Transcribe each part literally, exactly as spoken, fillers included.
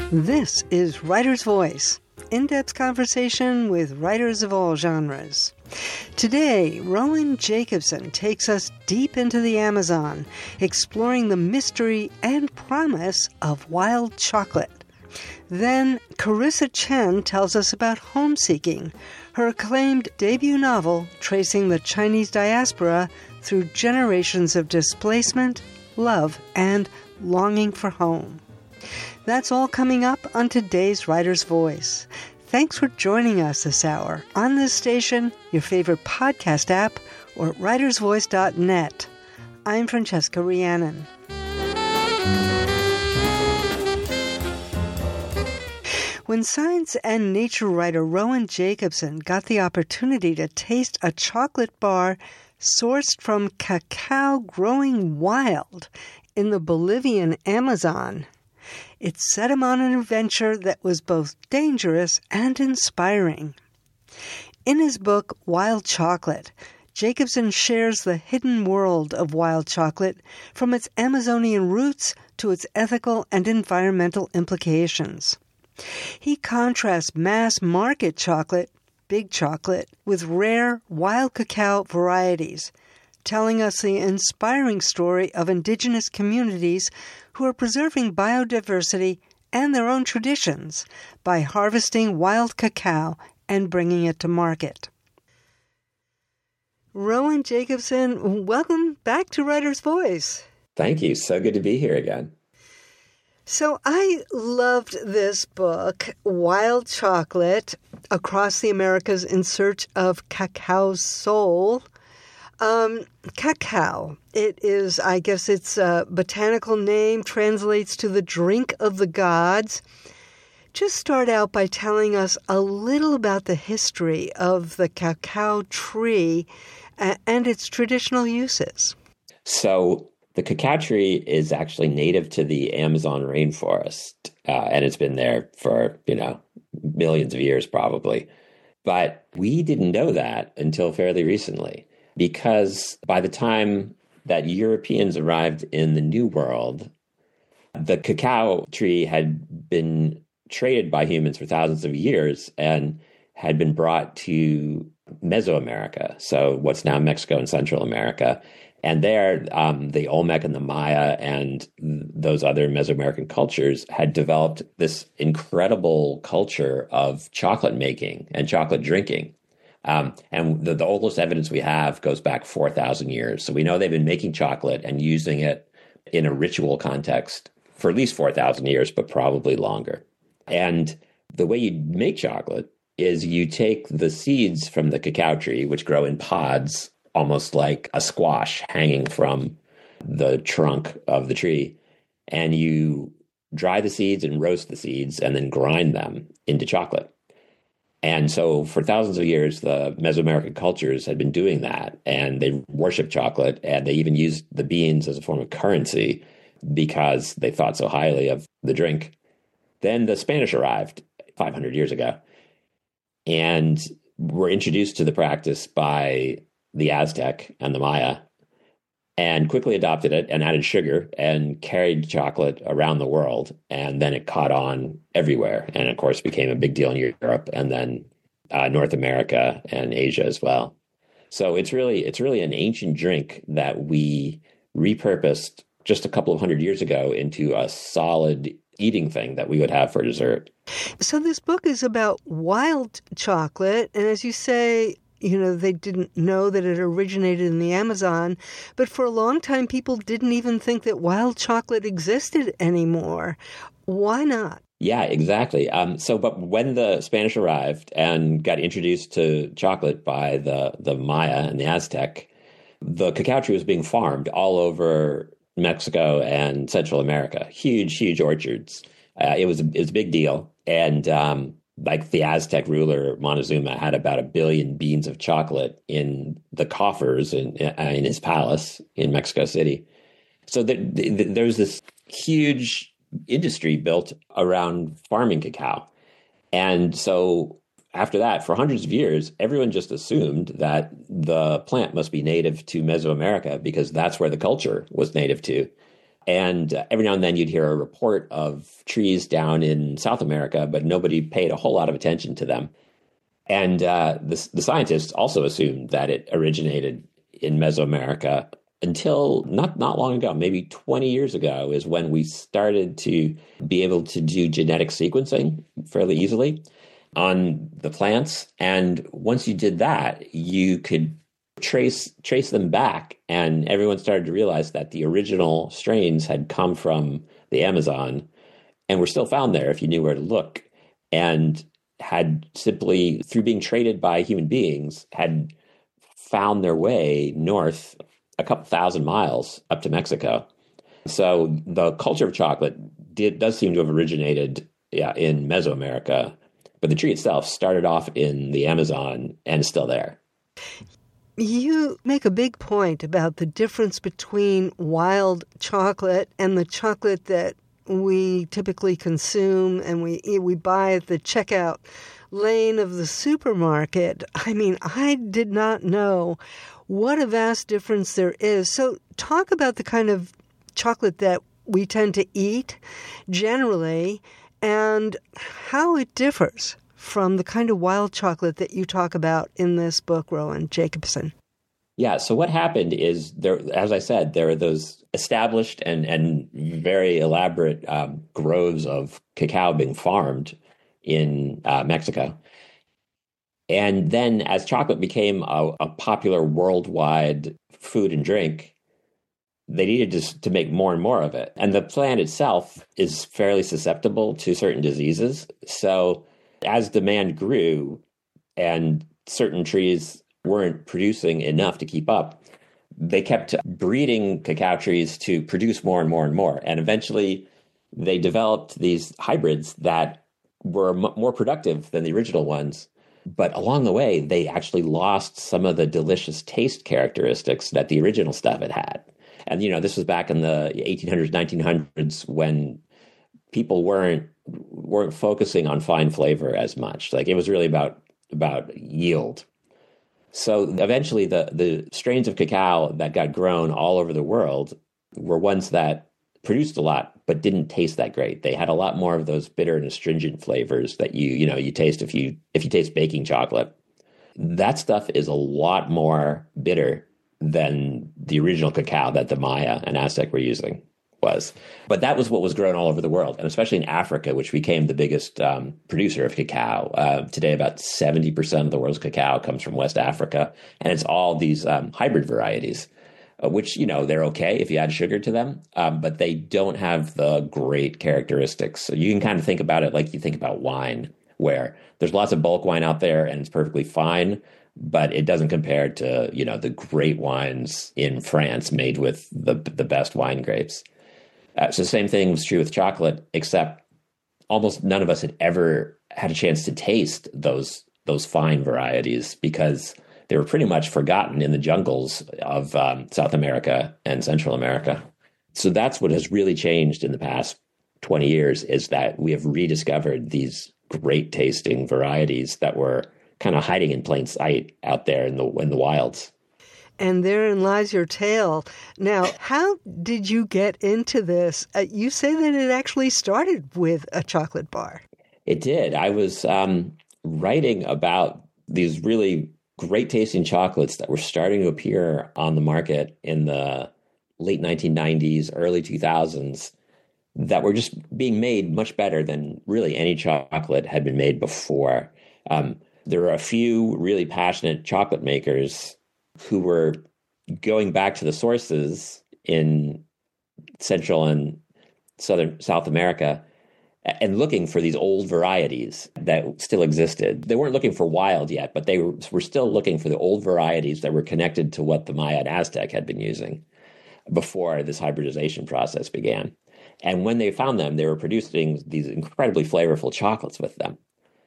This is Writer's Voice, in-depth conversation with writers of all genres. Today, Rowan Jacobson takes us deep into the Amazon, exploring the mystery and promise of wild chocolate. Then, Carissa Chen tells us about Homeseeking, her acclaimed debut novel tracing the Chinese diaspora through generations of displacement, love, and longing for home. That's all coming up on today's Writer's Voice. Thanks for joining us this hour on this station, your favorite podcast app, or at writers voice dot net. I'm Francesca Rhiannon. When science and nature writer Rowan Jacobson got the opportunity to taste a chocolate bar sourced from cacao growing wild in the Bolivian Amazon, it set him on an adventure that was both dangerous and inspiring. In his book, Wild Chocolate, Jacobson shares the hidden world of wild chocolate, from its Amazonian roots to its ethical and environmental implications. He contrasts mass-market chocolate, big chocolate, with rare wild cacao varieties, telling us the inspiring story of indigenous communities who are preserving biodiversity and their own traditions by harvesting wild cacao and bringing it to market. Rowan Jacobson, welcome back to Writer's Voice. Thank you. So good to be here again. So I loved this book, Wild Chocolate, Across the Americas in Search of Cacao's Soul. Um, cacao, it is, I guess its uh, botanical name translates to the drink of the gods. Just start out by telling us a little about the history of the cacao tree uh, and its traditional uses. So the cacao tree is actually native to the Amazon rainforest, uh, and it's been there for, you know, millions of years probably. But we didn't know that until fairly recently, because by the time that Europeans arrived in the New World, the cacao tree had been traded by humans for thousands of years and had been brought to Mesoamerica, so what's now Mexico and Central America. And there, um, the Olmec and the Maya and those other Mesoamerican cultures had developed this incredible culture of chocolate making and chocolate drinking. Um, and the, the oldest evidence we have goes back four thousand years. So we know they've been making chocolate and using it in a ritual context for at least four thousand years, but probably longer. And the way you make chocolate is you take the seeds from the cacao tree, which grow in pods, almost like a squash hanging from the trunk of the tree, and you dry the seeds and roast the seeds and then grind them into chocolate. And so for thousands of years, the Mesoamerican cultures had been doing that, and they worshiped chocolate, and they even used the beans as a form of currency because they thought so highly of the drink. Then the Spanish arrived five hundred years ago and were introduced to the practice by the Aztec and the Maya, and quickly adopted it and added sugar and carried chocolate around the world. And then it caught on everywhere. And of course became a big deal in Europe and then uh, North America and Asia as well. So it's really, it's really an ancient drink that we repurposed just a couple of hundred years ago into a solid eating thing that we would have for dessert. So this book is about wild chocolate. And as you say, you know, they didn't know that it originated in the Amazon, but for a long time, people didn't even think that wild chocolate existed anymore. Why not? Yeah, exactly. Um, so, but when the Spanish arrived and got introduced to chocolate by the, the Maya and the Aztec, the cacao tree was being farmed all over Mexico and Central America. Huge, huge orchards. Uh, it was, it was a big deal. And, um, like the Aztec ruler Montezuma had about a billion beans of chocolate in the coffers in, in his palace in Mexico City. So there, there was this huge industry built around farming cacao. And so after that, for hundreds of years, everyone just assumed that the plant must be native to Mesoamerica because that's where the culture was native to. And uh, every now and then you'd hear a report of trees down in South America, but nobody paid a whole lot of attention to them. And uh, the, the scientists also assumed that it originated in Mesoamerica until not, not long ago, maybe twenty years ago, is when we started to be able to do genetic sequencing fairly easily on the plants. And once you did that, you could trace trace them back. And everyone started to realize that the original strains had come from the Amazon and were still found there if you knew where to look, and had simply, through being traded by human beings, had found their way north a couple thousand miles up to Mexico. So the culture of chocolate did, does seem to have originated yeah, in Mesoamerica, but the tree itself started off in the Amazon and is still there. You make a big point about the difference between wild chocolate and the chocolate that we typically consume and we we buy at the checkout lane of the supermarket. I mean, I did not know what a vast difference there is. So talk about the kind of chocolate that we tend to eat generally and how it differs from the kind of wild chocolate that you talk about in this book, Rowan Jacobson. Yeah, so what happened is, there, as I said, there are those established and, and very elaborate um, groves of cacao being farmed in uh, Mexico. And then as chocolate became a, a popular worldwide food and drink, they needed to, to make more and more of it. And the plant itself is fairly susceptible to certain diseases. So as demand grew and certain trees weren't producing enough to keep up, they kept breeding cacao trees to produce more and more and more. And eventually they developed these hybrids that were m- more productive than the original ones. But along the way, they actually lost some of the delicious taste characteristics that the original stuff had had. And, you know, this was back in the eighteen hundreds, nineteen hundreds, when people weren't weren't focusing on fine flavor as much. Like, it was really about about yield. So eventually the, the strains of cacao that got grown all over the world were ones that produced a lot, but didn't taste that great. They had a lot more of those bitter and astringent flavors that you, you know, you taste if you, if you taste baking chocolate. That stuff is a lot more bitter than the original cacao that the Maya and Aztec were using was. But that was what was grown all over the world, and especially in Africa, which became the biggest um, producer of cacao. Uh, today, about seventy percent of the world's cacao comes from West Africa, and it's all these um, hybrid varieties, uh, which, you know, they're okay if you add sugar to them, um, but they don't have the great characteristics. So you can kind of think about it like you think about wine, where there's lots of bulk wine out there, and it's perfectly fine, but it doesn't compare to, you know, the great wines in France made with the the best wine grapes. Uh, so the same thing was true with chocolate, except almost none of us had ever had a chance to taste those those fine varieties because they were pretty much forgotten in the jungles of um, South America and Central America. So that's what has really changed in the past twenty years, is that we have rediscovered these great tasting varieties that were kind of hiding in plain sight out there in the in the wilds. And therein lies your tale. Now, how did you get into this? Uh, you say that it actually started with a chocolate bar. It did. I was um, writing about these really great tasting chocolates that were starting to appear on the market in the late nineteen nineties, early two thousands, that were just being made much better than really any chocolate had been made before. Um, there were a few really passionate chocolate makers who were going back to the sources in Central and Southern South America and looking for these old varieties that still existed. They weren't looking for wild yet, but they were, were still looking for the old varieties that were connected to what the Maya and Aztec had been using before this hybridization process began. And when they found them, they were producing these incredibly flavorful chocolates with them.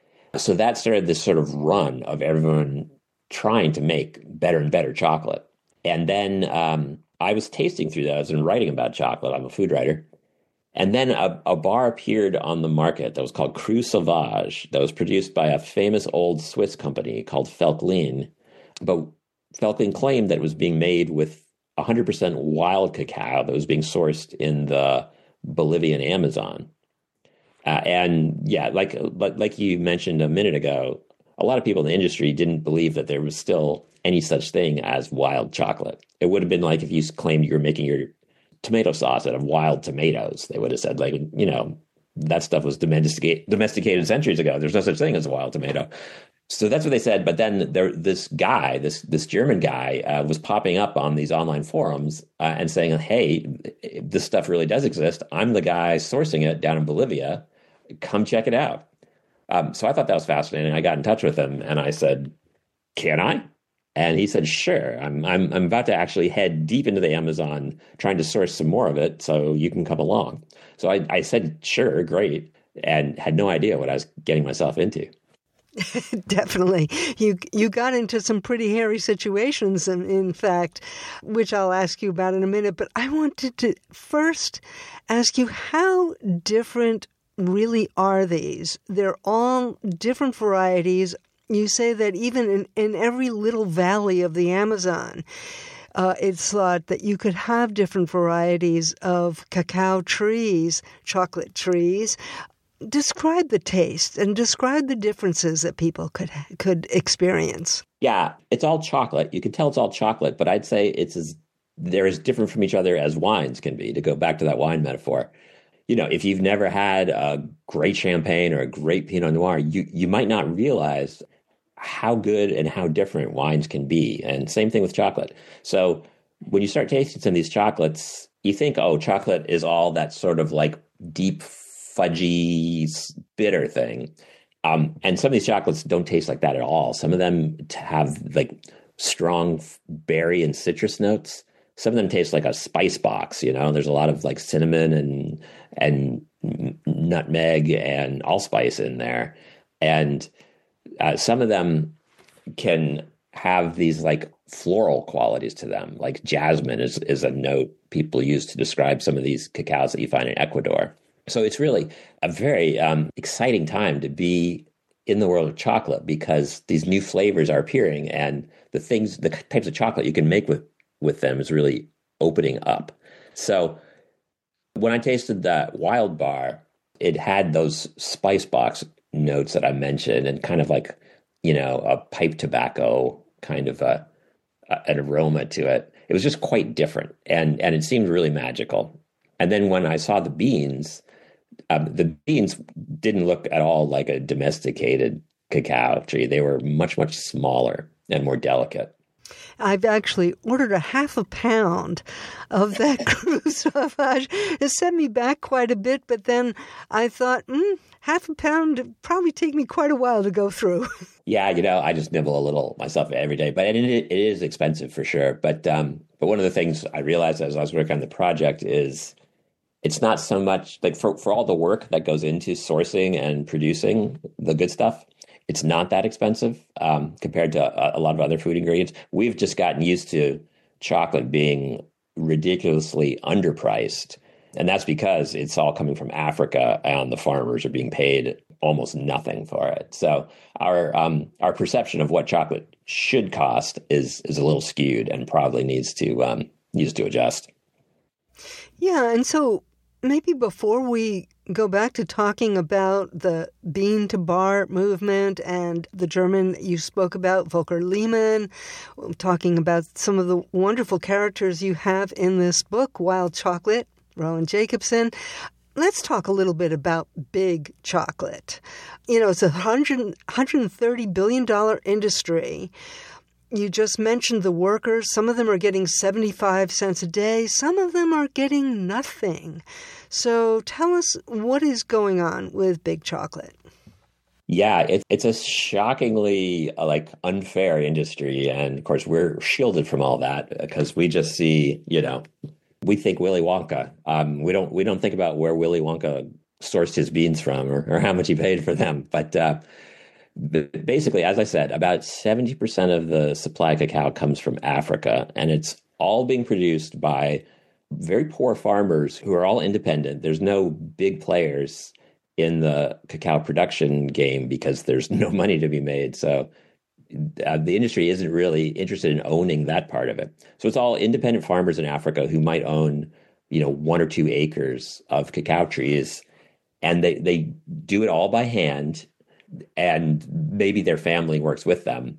So that started this sort of run of everyone trying to make better and better chocolate. And then um, I was tasting through those and writing about chocolate. I'm a food writer. And then a, a bar appeared on the market that was called Cru Sauvage, that was produced by a famous old Swiss company called Veltlin. But Veltlin claimed that it was being made with one hundred percent wild cacao that was being sourced in the Bolivian Amazon. Uh, and yeah, like, like like you mentioned a minute ago, a lot of people in the industry didn't believe that there was still any such thing as wild chocolate. It would have been like if you claimed you were making your tomato sauce out of wild tomatoes. They would have said, like, you know, that stuff was domesticated, domesticated centuries ago. There's no such thing as a wild tomato. So that's what they said. But then there, this guy, this this German guy, uh, was popping up on these online forums uh, and saying, "Hey, this stuff really does exist. I'm the guy sourcing it down in Bolivia. Come check it out." Um, so I thought that was fascinating. I got in touch with him and I said, "Can I?" And he said, "Sure. I'm I'm I'm about to actually head deep into the Amazon, trying to source some more of it, so you can come along." So I, I said, "Sure, great," and had no idea what I was getting myself into. Definitely. You you got into some pretty hairy situations, in, in fact, which I'll ask you about in a minute. But I wanted to first ask you, how different really are these? They're all different varieties. You say that even in, in every little valley of the Amazon, uh, it's thought that you could have different varieties of cacao trees, chocolate trees. Describe the taste and describe the differences that people could could experience. Yeah, it's all chocolate. You can tell it's all chocolate, but I'd say it's as they're as different from each other as wines can be, to go back to that wine metaphor. You know, if you've never had a great champagne or a great Pinot Noir, you, you might not realize how good and how different wines can be. And same thing with chocolate. So when you start tasting some of these chocolates, you think, oh, chocolate is all that sort of like deep fudgy, bitter thing. Um, and some of these chocolates don't taste like that at all. Some of them have like strong berry and citrus notes. Some of them taste like a spice box, you know. There's a lot of like cinnamon and and nutmeg and allspice in there. And uh, some of them can have these like floral qualities to them. Like jasmine is, is a note people use to describe some of these cacaos that you find in Ecuador. So it's really a very um, exciting time to be in the world of chocolate, because these new flavors are appearing, and the things, the types of chocolate you can make with, with them is really opening up. So when I tasted that Wild Bar, it had those spice box notes that I mentioned, and kind of like, you know, a pipe tobacco kind of a, a, an aroma to it. It was just quite different, and and it seemed really magical. And then when I saw the beans, Um, the beans didn't look at all like a domesticated cacao tree. They were much, much smaller and more delicate. I've actually ordered a half a pound of that Cru Sauvage. It set me back quite a bit, but then I thought, mm, half a pound would probably take me quite a while to go through. Yeah, you know, I just nibble a little myself every day, but it, it is expensive for sure. But um, but one of the things I realized as I was working on the project is, it's not so much like for, for all the work that goes into sourcing and producing the good stuff, it's not that expensive um, compared to a, a lot of other food ingredients. We've just gotten used to chocolate being ridiculously underpriced. And that's because it's all coming from Africa, and the farmers are being paid almost nothing for it. So our um, our perception of what chocolate should cost is is a little skewed, and probably needs to um, needs to adjust. Yeah, and so maybe before we go back to talking about the bean to bar movement and the German you spoke about, Volker Lehmann, talking about some of the wonderful characters you have in this book, Wild Chocolate, Rowan Jacobson, let's talk a little bit about big chocolate. You know, it's a one hundred, one hundred thirty billion dollars industry. You just mentioned the workers. Some of them are getting seventy-five cents a day. Some of them are getting nothing. So tell us, what is going on with big chocolate? Yeah, it, it's a shockingly uh, like unfair industry. And of course, we're shielded from all that because we just see, you know, we think Willy Wonka. Um, we don't we don't think about where Willy Wonka sourced his beans from, or, or how much he paid for them. But uh, basically, as I said, about seventy percent of the supply of cacao comes from Africa, and it's all being produced by very poor farmers who are all independent. There's no big players in the cacao production game because there's no money to be made. So uh, the industry isn't really interested in owning that part of it. So it's all independent farmers in Africa who might own, you know, one or two acres of cacao trees, and they, they do it all by hand, and maybe their family works with them.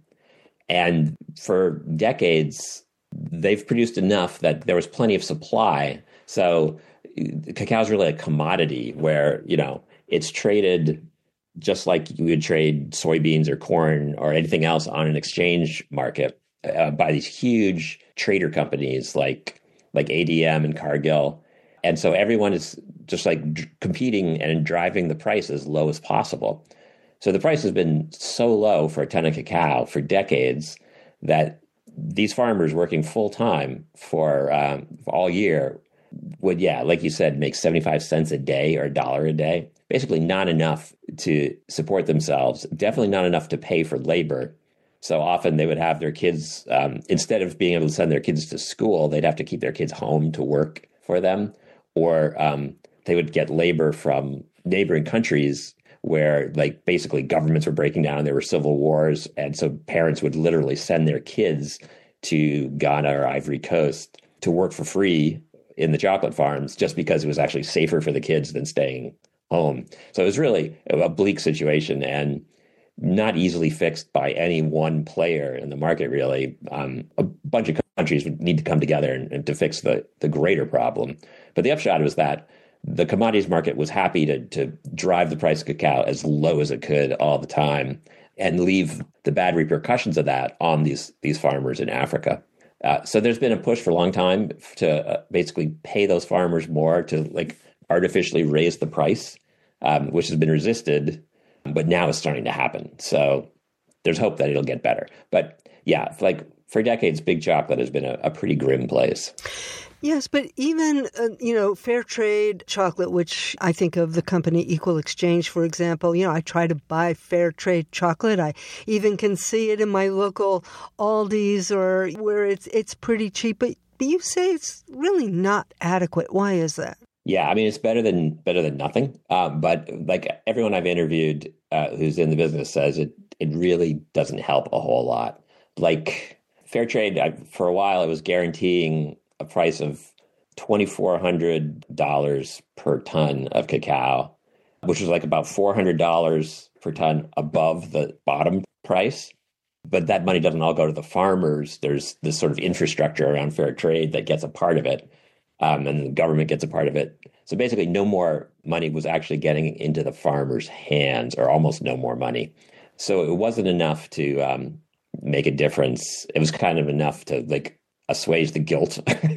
And for decades, they've produced enough that there was plenty of supply. So cacao is really a commodity where, you know, it's traded just like you would trade soybeans or corn or anything else on an exchange market uh, by these huge trader companies like like A D M and Cargill. And so everyone is just like d- competing and driving the price as low as possible. So the price has been so low for a ton of cacao for decades that these farmers working full time for, um, for all year would, yeah, like you said, make seventy-five cents a day or a dollar a day. Basically not enough to support themselves, definitely not enough to pay for labor. So often they would have their kids, um, instead of being able to send their kids to school, they'd have to keep their kids home to work for them. Or um, they would get labor from neighboring countries where, like, basically governments were breaking down, there were civil wars, and so parents would literally send their kids to Ghana or Ivory Coast to work for free in the chocolate farms just because it was actually safer for the kids than staying home. So it was really a bleak situation and not easily fixed by any one player in the market, really. Um, a bunch of countries would need to come together and, and to fix the, the greater problem. But the upshot was that the commodities market was happy to, to drive the price of cacao as low as it could all the time and leave the bad repercussions of that on these, these farmers in Africa. Uh, so there's been a push for a long time to uh, basically pay those farmers more to like artificially raise the price, um, which has been resisted, but now it's starting to happen. So there's hope that it'll get better. But yeah, like for decades, big chocolate has been a, a pretty grim place. Yes, but even, uh, you know, fair trade chocolate, which I think of the company Equal Exchange, for example, you know, I try to buy fair trade chocolate. I even can see it in my local Aldi's or where it's it's pretty cheap. But you say it's really not adequate. Why is that? Yeah, I mean, it's better than better than nothing. Um, but like everyone I've interviewed uh, who's in the business says it, it really doesn't help a whole lot. Like fair trade, I, for a while, it was guaranteeing a price of two thousand four hundred dollars per ton of cacao, which was like about four hundred dollars per ton above the bottom price. But that money doesn't all go to the farmers. There's this sort of infrastructure around fair trade that gets a part of it, um, and the government gets a part of it. So basically no more money was actually getting into the farmers' hands, or almost no more money. So it wasn't enough to um, make a difference. It was kind of enough to like assuage the guilt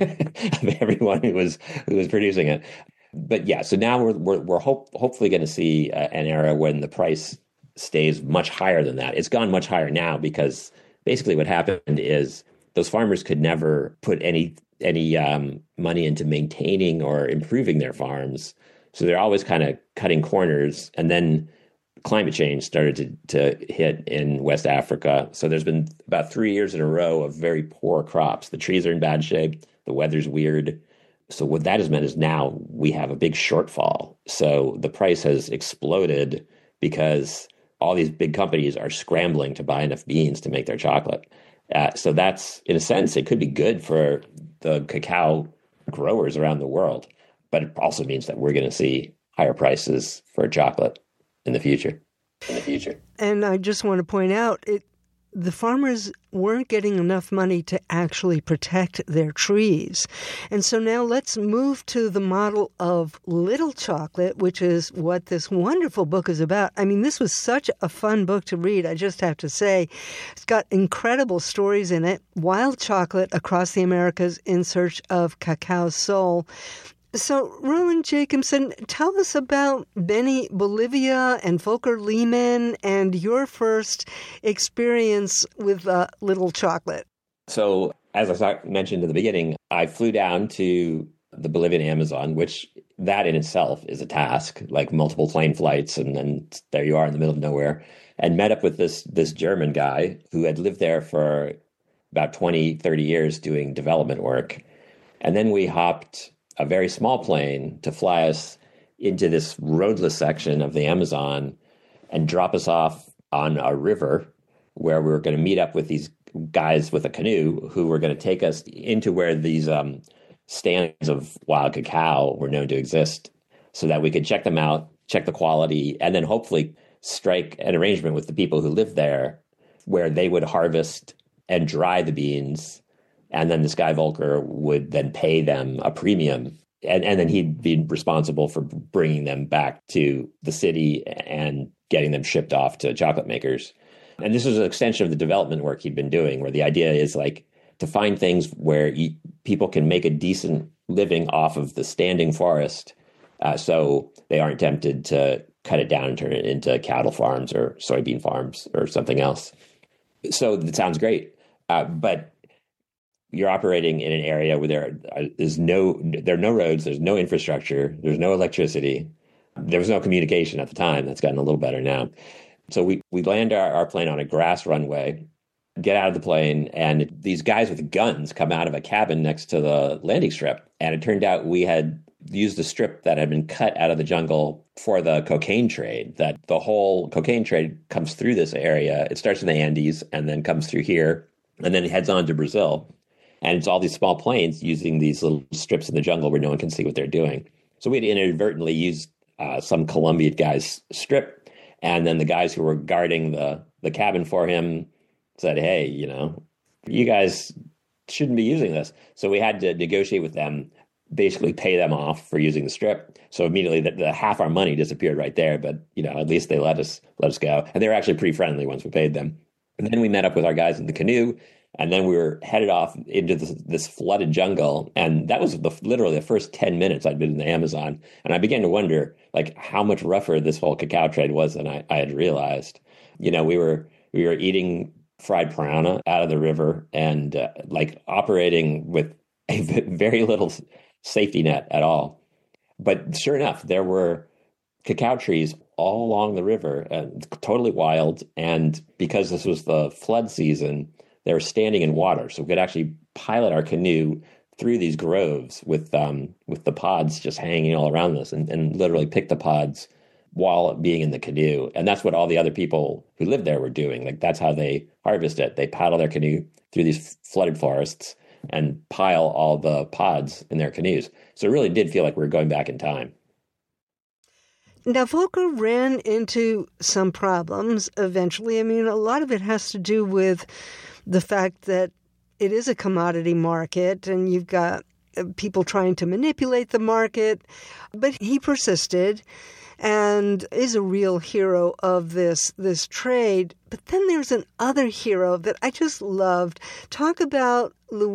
of everyone who was who was producing it. But yeah, so now we're we're, we're hope, hopefully going to see uh, an era when the price stays much higher than that. It's gone much higher now because basically what happened is those farmers could never put any any um, money into maintaining or improving their farms. So they're always kind of cutting corners. And then climate change started to, to hit in West Africa. So there's been about three years in a row of very poor crops. The trees are in bad shape. The weather's weird. So what that has meant is now we have a big shortfall. So the price has exploded because all these big companies are scrambling to buy enough beans to make their chocolate. Uh, so that's, in a sense, it could be good for the cacao growers around the world. But it also means that we're going to see higher prices for chocolate in the future. In the future. And I just want to point out, it, the farmers weren't getting enough money to actually protect their trees. And so now let's move to the model of Little Chocolate, which is what this wonderful book is about. I mean, this was such a fun book to read, I just have to say. It's got incredible stories in it. Wild chocolate across the Americas in search of cacao's soul. So, Rowan Jacobson, tell us about Beni Bolivia and Volker Lehmann and your first experience with uh, Little Chocolate. So, as I mentioned in the beginning, I flew down to the Bolivian Amazon, which that in itself is a task, like multiple plane flights, and then there you are in the middle of nowhere, and met up with this this German guy who had lived there for about twenty, thirty years doing development work. And then we hopped a very small plane to fly us into this roadless section of the Amazon and drop us off on a river where we were going to meet up with these guys with a canoe who were going to take us into where these um, stands of wild cacao were known to exist so that we could check them out, check the quality, and then hopefully strike an arrangement with the people who live there where they would harvest and dry the beans. And then this guy Volker would then pay them a premium. And, and then he'd be responsible for bringing them back to the city and getting them shipped off to chocolate makers. And this was an extension of the development work he'd been doing, where the idea is like to find things where you, people can make a decent living off of the standing forest, uh, so they aren't tempted to cut it down and turn it into cattle farms or soybean farms or something else. So it sounds great, uh, but you're operating in an area where there is no, there are no roads, there's no infrastructure, there's no electricity, there was no communication at the time. That's gotten a little better now. So we, we land our, our plane on a grass runway, get out of the plane, and these guys with guns come out of a cabin next to the landing strip. And it turned out we had used a strip that had been cut out of the jungle for the cocaine trade, that the whole cocaine trade comes through this area. It starts in the Andes and then comes through here, and then it heads on to Brazil. And it's all these small planes using these little strips in the jungle where no one can see what they're doing. So we had inadvertently used uh, some Colombian guy's strip. And then the guys who were guarding the, the cabin for him said, hey, you know, you guys shouldn't be using this. So we had to negotiate with them, basically pay them off for using the strip. So immediately the, the half our money disappeared right there. But, you know, at least they let us let us go. And they were actually pretty friendly once we paid them. And then we met up with our guys in the canoe. And then we were headed off into this, this flooded jungle. And that was the, literally the first ten minutes I'd been in the Amazon. And I began to wonder, like, how much rougher this whole cacao trade was than I, I had realized. You know, we were we were eating fried piranha out of the river and, uh, like, operating with a very little safety net at all. But sure enough, there were cacao trees all along the river, uh, totally wild. And because this was the flood season, they were standing in water, so we could actually pilot our canoe through these groves with um, with the pods just hanging all around us, and, and literally pick the pods while being in the canoe. And that's what all the other people who lived there were doing. Like, that's how they harvest it. They paddle their canoe through these flooded forests and pile all the pods in their canoes. So it really did feel like we were going back in time. Now, Volker ran into some problems eventually. I mean, a lot of it has to do with the fact that it is a commodity market and you've got people trying to manipulate the market. But he persisted and is a real hero of this, this trade. But then there's another hero that I just loved. Talk about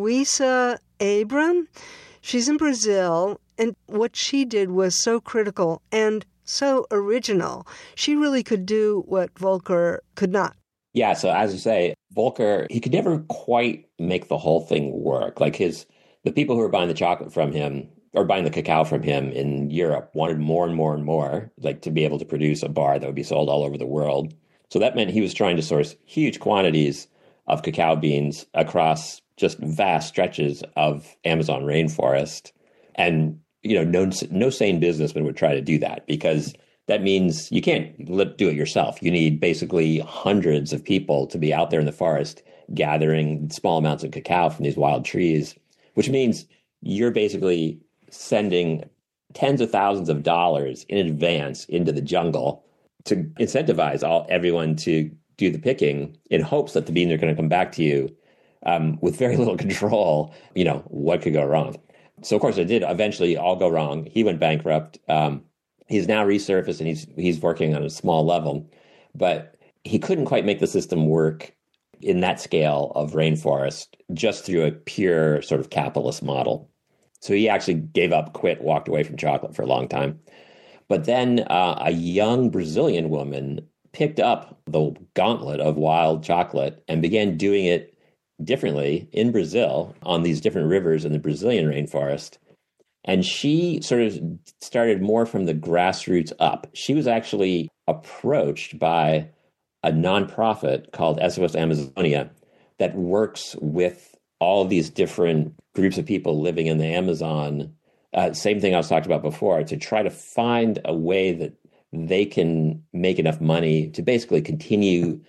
Luisa Abram. She's in Brazil, and what she did was so critical and so original. She really could do what Volker could not. Yeah, so as you say, Volker, he could never quite make the whole thing work. Like his, the people who were buying the chocolate from him, or buying the cacao from him in Europe, wanted more and more and more, like to be able to produce a bar that would be sold all over the world. So that meant he was trying to source huge quantities of cacao beans across just vast stretches of Amazon rainforest. And, you know, no, no sane businessman would try to do that, because that means you can't do it yourself. You need basically hundreds of people to be out there in the forest gathering small amounts of cacao from these wild trees, which means you're basically sending tens of thousands of dollars in advance into the jungle to incentivize all everyone to do the picking in hopes that the beans are going to come back to you um, with very little control. You know, what could go wrong? So, of course, it did eventually all go wrong. He went bankrupt. Um, he's now resurfaced and he's he's working on a small level. But he couldn't quite make the system work in that scale of rainforest just through a pure sort of capitalist model. So he actually gave up, quit, walked away from chocolate for a long time. But then uh, a young Brazilian woman picked up the gauntlet of wild chocolate and began doing it differently in Brazil on these different rivers in the Brazilian rainforest. And she sort of started more from the grassroots up. She was actually approached by a nonprofit called S O S Amazonia that works with all of these different groups of people living in the Amazon. Uh, same thing I was talking about before, to try to find a way that they can make enough money to basically continue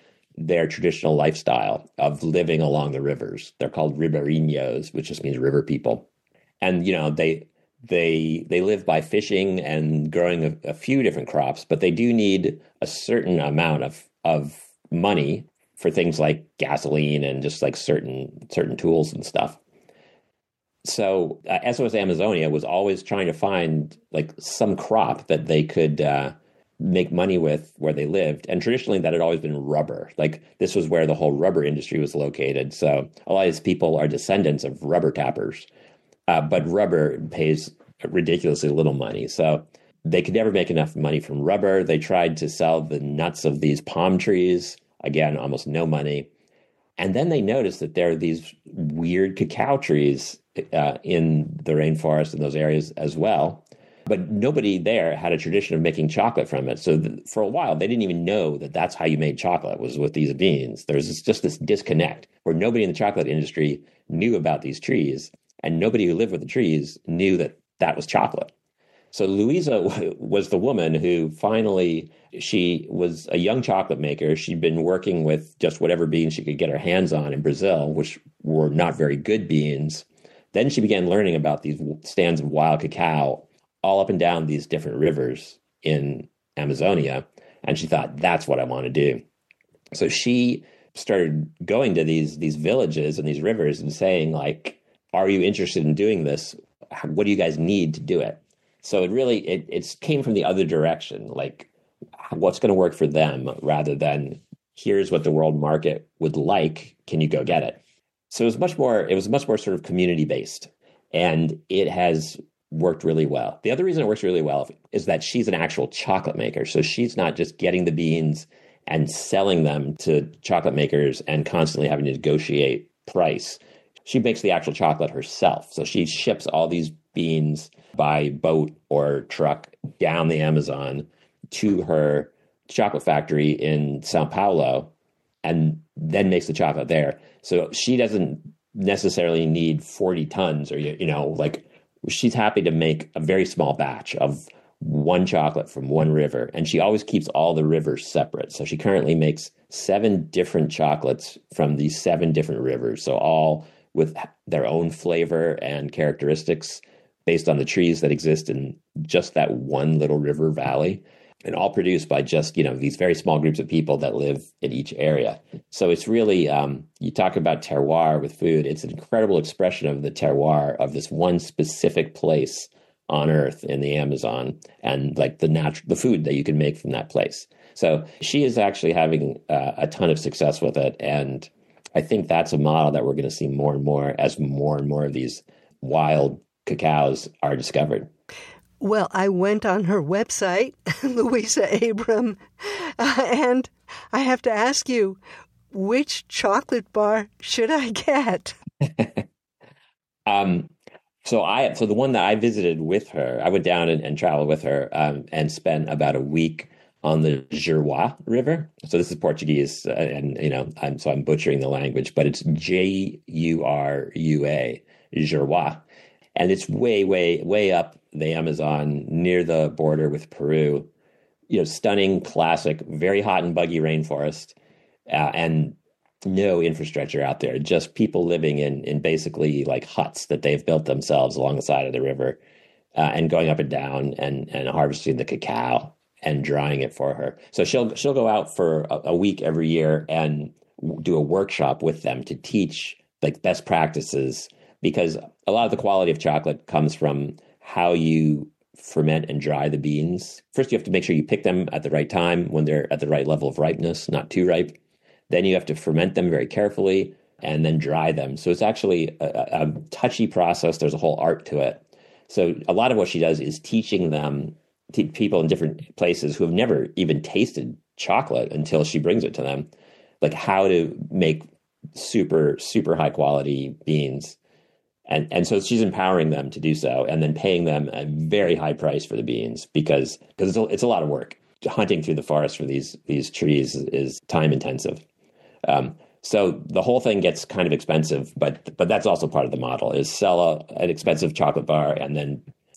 their traditional lifestyle of living along the rivers. They're called ribeirinhos, which just means river people. And, you know, they they they live by fishing and growing a, a few different crops, but they do need a certain amount of of money for things like gasoline and just like certain certain tools and stuff. So uh, S O S Amazonia was always trying to find like some crop that they could uh, make money with where they lived. And traditionally that had always been rubber. Like this was where the whole rubber industry was located. So a lot of these people are descendants of rubber tappers, uh, but rubber pays ridiculously little money. So they could never make enough money from rubber. They tried to sell the nuts of these palm trees. Again, almost no money. And then they noticed that there are these weird cacao trees uh, in the rainforest in those areas as well. But nobody there had a tradition of making chocolate from it. So th- for a while, they didn't even know that that's how you made chocolate, was with these beans. There's this, just this disconnect where nobody in the chocolate industry knew about these trees, and nobody who lived with the trees knew that that was chocolate. So Luisa was the woman who finally, she was a young chocolate maker. She'd been working with just whatever beans she could get her hands on in Brazil, which were not very good beans. Then she began learning about these stands of wild cacao all up and down these different rivers in Amazonia. And she thought, that's what I want to do. So she started going to these, these villages and these rivers and saying, like, are you interested in doing this? What do you guys need to do it? So it really, it it came from the other direction, like what's going to work for them rather than here's what the world market would like. Can you go get it? So it was much more, it was much more sort of community based, and it has worked really well. The other reason it works really well is that she's an actual chocolate maker. So she's not just getting the beans and selling them to chocolate makers and constantly having to negotiate price. She makes the actual chocolate herself. So she ships all these beans by boat or truck down the Amazon to her chocolate factory in Sao Paulo and then makes the chocolate there. So she doesn't necessarily need forty tons or, you know, like she's happy to make a very small batch of one chocolate from one river. And she always keeps all the rivers separate. So she currently makes seven different chocolates from these seven different rivers. So all with their own flavor and characteristics based on the trees that exist in just that one little river valley, and all produced by just, you know, these very small groups of people that live in each area. So it's really, um, you talk about terroir with food, it's an incredible expression of the terroir of this one specific place on Earth in the Amazon, and like the natural, the food that you can make from that place. So she is actually having uh, a ton of success with it. And I think that's a model that we're going to see more and more as more and more of these wild cacaos are discovered. Well, I went on her website, Louisa Abram, uh, and I have to ask you, which chocolate bar should I get? um, so I, so the one that I visited with her, I went down and, and traveled with her um, and spent about a week on the Juruá River. So this is Portuguese, uh, and you know, I'm so I'm butchering the language, but it's J U R U A, Juruá. And it's way, way, way up the Amazon near the border with Peru. You know, stunning, classic, very hot and buggy rainforest, uh, and no infrastructure out there. Just people living in in basically like huts that they've built themselves along the side of the river, uh, and going up and down and and harvesting the cacao and drying it for her. So she'll she'll go out for a, a week every year and do a workshop with them to teach like best practices, because a lot of the quality of chocolate comes from how you ferment and dry the beans. First, you have to make sure you pick them at the right time when they're at the right level of ripeness, not too ripe. Then you have to ferment them very carefully and then dry them. So it's actually a, a touchy process. There's a whole art to it. So a lot of what she does is teaching them, to people in different places who have never even tasted chocolate until she brings it to them, like how to make super, super high quality beans. And and so she's empowering them to do so, and then paying them a very high price for the beans, because because it's a, it's a lot of work. Hunting through the forest for these these trees is, is time intensive. Um, so the whole thing gets kind of expensive, but but that's also part of the model, is sell a, an expensive chocolate bar and then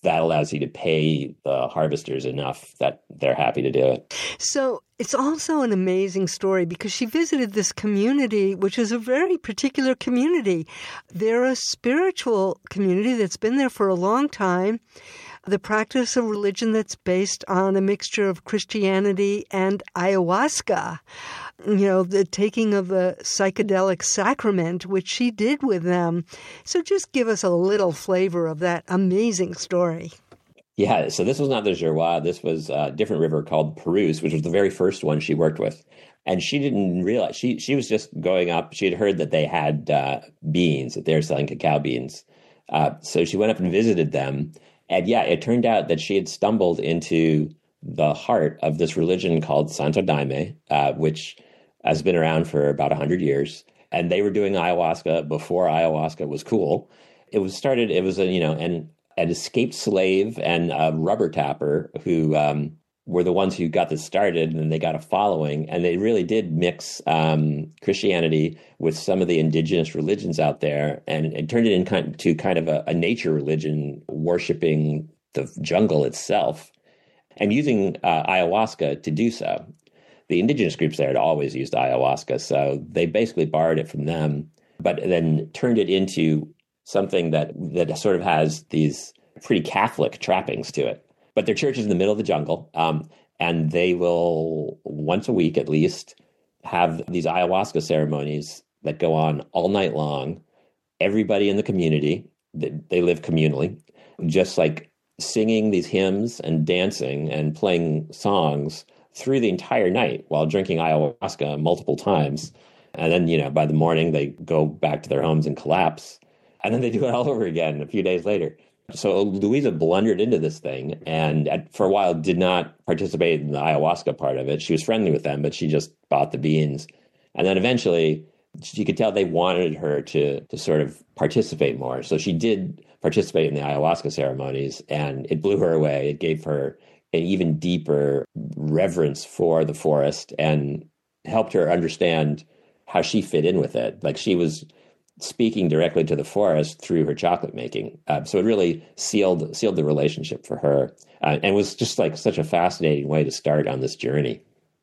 that allows you to pay the harvesters enough that they're happy to do it. So it's also an amazing story because she visited this community, which is a very particular community. They're a spiritual community that's been there for a long time. The practice of religion that's based on a mixture of Christianity and ayahuasca, you know, the taking of the psychedelic sacrament, which she did with them. So just give us a little flavor of that amazing story. Yeah, so this was not the Jerwa. This was a different river called Purus, which was the very first one she worked with. And she didn't realize, she she was just going up. She had heard that they had uh, beans, that they were selling cacao beans. Uh, so she went up and visited them. And yeah, it turned out that she had stumbled into the heart of this religion called Santo Daime, uh, which has been around for about one hundred years. And they were doing ayahuasca before ayahuasca was cool. It was started, it was, a, you know, an, an escaped slave and a rubber tapper who um, were the ones who got this started, and they got a following. And they really did mix um, Christianity with some of the indigenous religions out there, and it turned it into kind of a, a nature religion, worshiping the jungle itself, and using uh, ayahuasca to do so. The indigenous groups there had always used ayahuasca, so they basically borrowed it from them, but then turned it into something that, that sort of has these pretty Catholic trappings to it. But their church is in the middle of the jungle, um, and they will, once a week at least, have these ayahuasca ceremonies that go on all night long. Everybody in the community, they live communally, just like singing these hymns and dancing and playing songs through the entire night while drinking ayahuasca multiple times. And then, you know, by the morning, they go back to their homes and collapse. And then they do it all over again a few days later. So Luisa blundered into this thing and at, for a while did not participate in the ayahuasca part of it. She was friendly with them, but she just bought the beans. And then eventually you could tell they wanted her to, to sort of participate more. So she did participate in the ayahuasca ceremonies, and it blew her away. It gave her an even deeper reverence for the forest and helped her understand how she fit in with it. Like she was speaking directly to the forest through her chocolate making. Uh, so it really sealed sealed the relationship for her, uh, and was just like such a fascinating way to start on this journey.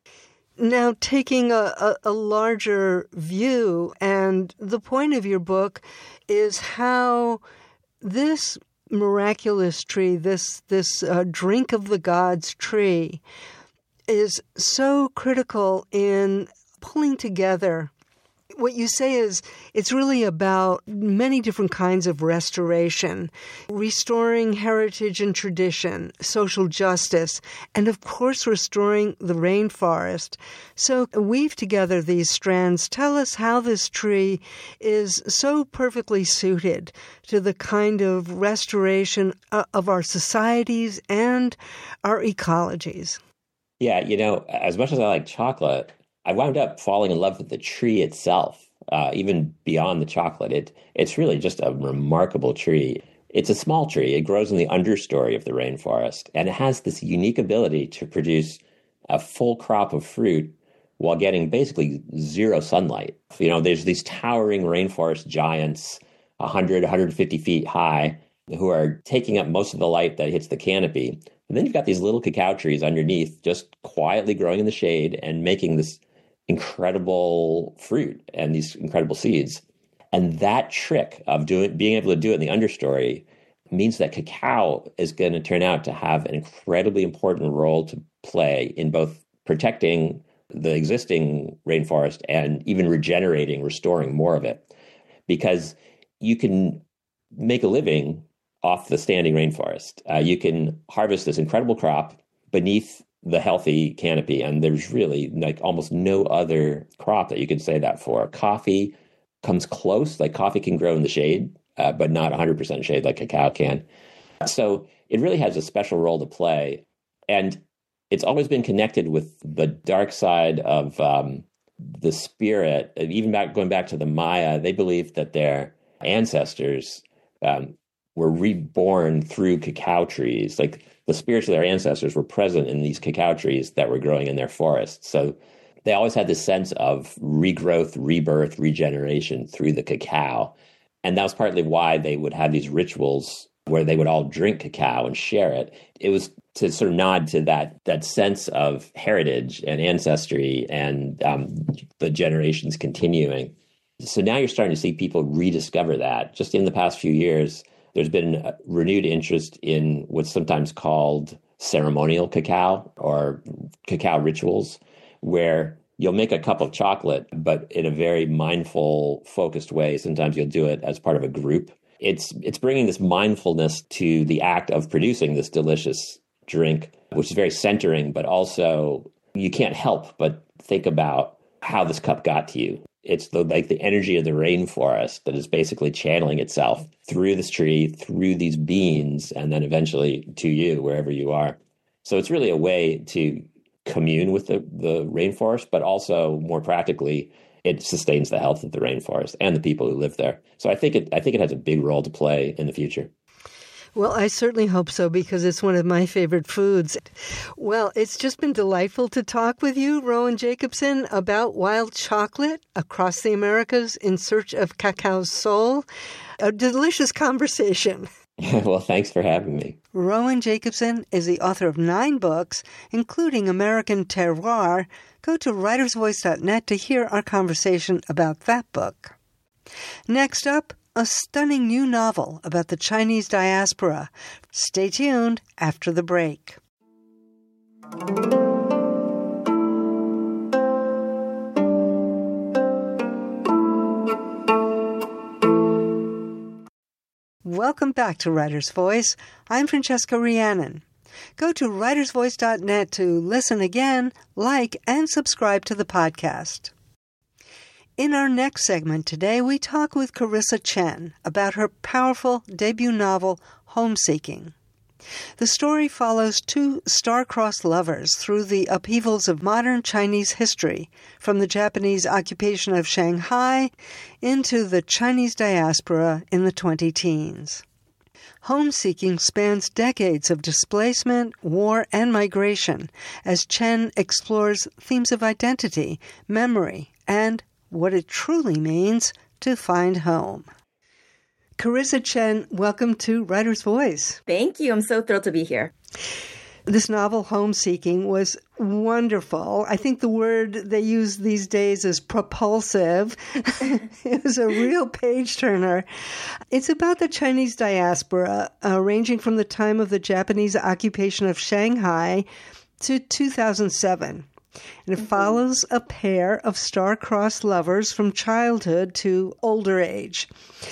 Now, taking a, a, a larger view, and the point of your book is how this miraculous tree, this this uh, drink of the gods tree, is so critical in pulling together. What you say is it's really about many different kinds of restoration, restoring heritage and tradition, social justice, and of course restoring the rainforest. So weave together these strands. Tell us how this tree is so perfectly suited to the kind of restoration of our societies and our ecologies. Yeah, you know, as much as I like chocolate, I wound up falling in love with the tree itself, uh, even beyond the chocolate. It It's really just a remarkable tree. It's a small tree. It grows in the understory of the rainforest, and it has this unique ability to produce a full crop of fruit while getting basically zero sunlight. You know, there's these towering rainforest giants, one hundred, one hundred fifty feet high, who are taking up most of the light that hits the canopy. And then you've got these little cacao trees underneath just quietly growing in the shade and making this incredible fruit and these incredible seeds. And that trick of doing, being able to do it in the understory means that cacao is going to turn out to have an incredibly important role to play in both protecting the existing rainforest and even regenerating, restoring more of it. Because you can make a living off the standing rainforest. Uh, you can harvest this incredible crop beneath the healthy canopy, and there's really like almost no other crop that you could say that for. Coffee comes close, like coffee can grow in the shade, uh, but not one hundred percent shade like cacao can. So it really has a special role to play, and it's always been connected with the dark side of um, the spirit. Even back going back to the Maya, they believed that their ancestors um, were reborn through cacao trees. Like the spirits of their ancestors were present in these cacao trees that were growing in their forests. So they always had this sense of regrowth, rebirth, regeneration through the cacao. And that was partly why they would have these rituals where they would all drink cacao and share it. It was to sort of nod to that that sense of heritage and ancestry and um, the generations continuing. So now you're starting to see people rediscover that. Just in the past few years, there's been a renewed interest in what's sometimes called ceremonial cacao or cacao rituals, where you'll make a cup of chocolate, but in a very mindful, focused way. Sometimes you'll do it as part of a group. It's it's bringing this mindfulness to the act of producing this delicious drink, which is very centering, but also you can't help but think about how this cup got to you. It's the like the energy of the rainforest that is basically channeling itself through this tree, through these beans, and then eventually to you, wherever you are. So it's really a way to commune with the, the rainforest, but also more practically, it sustains the health of the rainforest and the people who live there. So I think it I think it has a big role to play in the future. Well, I certainly hope so, because it's one of my favorite foods. Well, it's just been delightful to talk with you, Rowan Jacobson, about wild chocolate across the Americas in search of cacao's soul. A delicious conversation. Well, thanks for having me. Rowan Jacobson is the author of nine books, including American Terroir. Go to writers voice dot net to hear our conversation about that book. Next up, a stunning new novel about the Chinese diaspora. Stay tuned after the break. Welcome back to Writer's Voice. I'm Francesca Rhiannon. Go to writers voice dot net to listen again, like, and subscribe to the podcast. In our next segment today, we talk with Carissa Chen about her powerful debut novel, Homeseeking. The story follows two star-crossed lovers through the upheavals of modern Chinese history, from the Japanese occupation of Shanghai into the Chinese diaspora in the twenty-teens. Homeseeking spans decades of displacement, war, and migration as Chen explores themes of identity, memory, and what it truly means to find home. Carissa Chen, welcome to Writer's Voice. Thank you. I'm so thrilled to be here. This novel, Homeseeking, was wonderful. I think the word they use these days is propulsive. It was a real page-turner. It's about the Chinese diaspora, uh, ranging from the time of the Japanese occupation of Shanghai to two thousand seven. And it mm-hmm. follows a pair of star-crossed lovers from childhood to older age.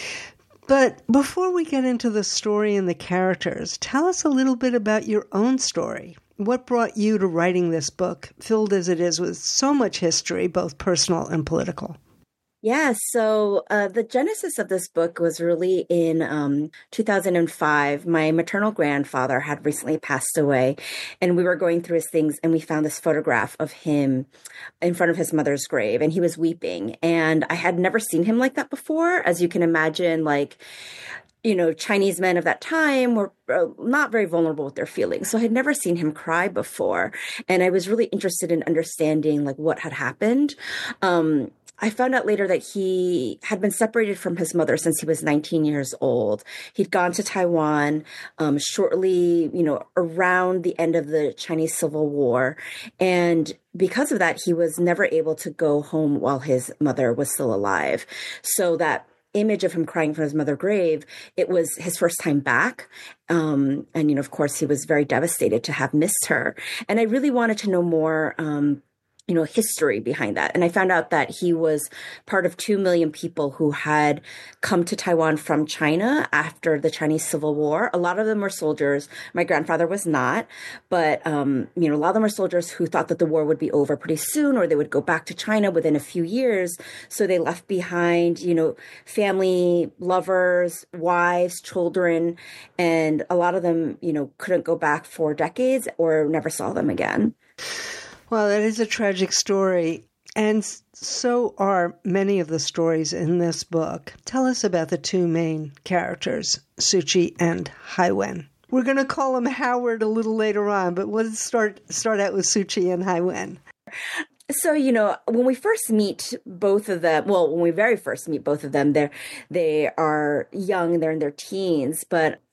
But before we get into the story and the characters, tell us a little bit about your own story. What brought you to writing this book, filled as it is with so much history, both personal and political? Yeah, so uh, the genesis of this book was really in um, two thousand five. My maternal grandfather had recently passed away, and we were going through his things, and we found this photograph of him in front of his mother's grave, and he was weeping. And I had never seen him like that before. As you can imagine, like, you know, Chinese men of that time were not very vulnerable with their feelings. So I had never seen him cry before. And I was really interested in understanding, like, what had happened. Um, I found out later that he had been separated from his mother since he was nineteen years old. He'd gone to Taiwan um, shortly, you know, around the end of the Chinese Civil War. And because of that, he was never able to go home while his mother was still alive. So that image of him crying from his mother's grave, it was his first time back. Um, and, you know, of course, he was very devastated to have missed her. And I really wanted to know more um you know, history behind that. And I found out that he was part of two million people who had come to Taiwan from China after the Chinese Civil War. A lot of them were soldiers. My grandfather was not, but, um, you know, a lot of them were soldiers who thought that the war would be over pretty soon, or they would go back to China within a few years. So they left behind, you know, family, lovers, wives, children, and a lot of them, you know, couldn't go back for decades or never saw them again. Well, that is a tragic story, and so are many of the stories in this book. Tell us about the two main characters, Suchi and Haiwen. We're going to call him Howard a little later on, but let's start start out with Suchi and Haiwen. So, you know, when we first meet both of them, well, when we very first meet both of them, they're, they are young, they're in their teens, but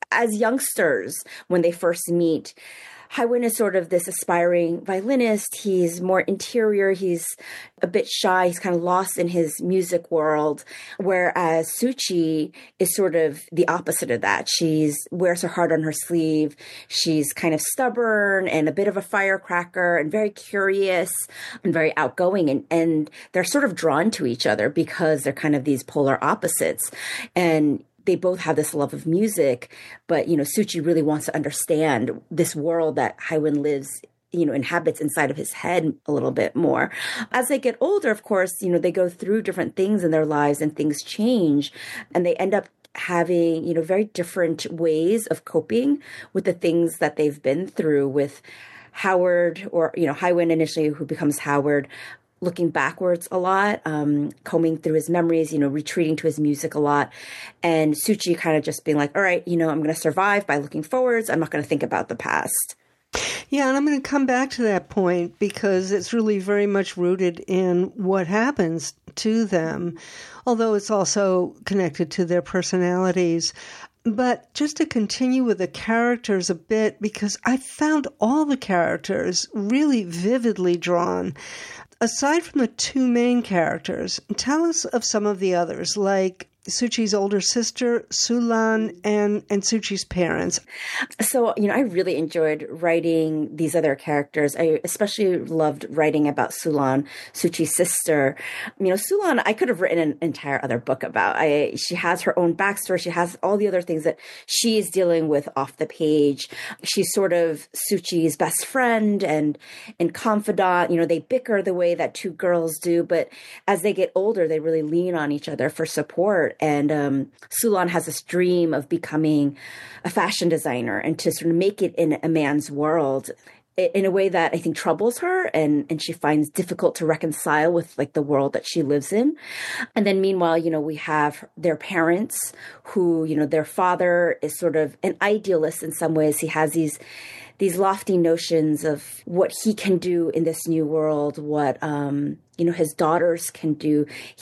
as youngsters, when they first meet, Haiwen is sort of this aspiring violinist. He's more interior. He's a bit shy. He's kind of lost in his music world. Whereas Suchi is sort of the opposite of that. She's wears her heart on her sleeve. She's kind of stubborn and a bit of a firecracker and very curious and very outgoing. And, and they're sort of drawn to each other because they're kind of these polar opposites. And they both have this love of music, but, you know, Suchi really wants to understand this world that Haiwen lives, you know, inhabits inside of his head a little bit more. As they get older, of course, you know, they go through different things in their lives and things change, and they end up having, you know, very different ways of coping with the things that they've been through. With Howard, or, you know, Haiwen initially, who becomes Howard, looking backwards a lot, um, combing through his memories, you know, retreating to his music a lot. And Suchi kind of just being like, all right, you know, I'm going to survive by looking forwards. I'm not going to think about the past. Yeah, and I'm going to come back to that point because it's really very much rooted in what happens to them, although it's also connected to their personalities. But just to continue with the characters a bit, because I found all the characters really vividly drawn. Aside from the two main characters, tell us of some of the others, like Suchi's older sister, Sulan, and, and Suchi's parents. So, you know, I really enjoyed writing these other characters. I especially loved writing about Sulan, Suchi's sister. You know, Sulan, I could have written an entire other book about. I, she has her own backstory. She has all the other things that she is dealing with off the page. She's sort of Suchi's best friend and, and confidant. You know, they bicker the way that two girls do, but as they get older, they really lean on each other for support. And um, Sulan has this dream of becoming a fashion designer and to sort of make it in a man's world in a way that I think troubles her and, and she finds difficult to reconcile with like the world that she lives in. And then meanwhile, you know, we have their parents who, you know, their father is sort of an idealist in some ways. He has these these lofty notions of what he can do in this new world, what, um, you know, his daughters can do.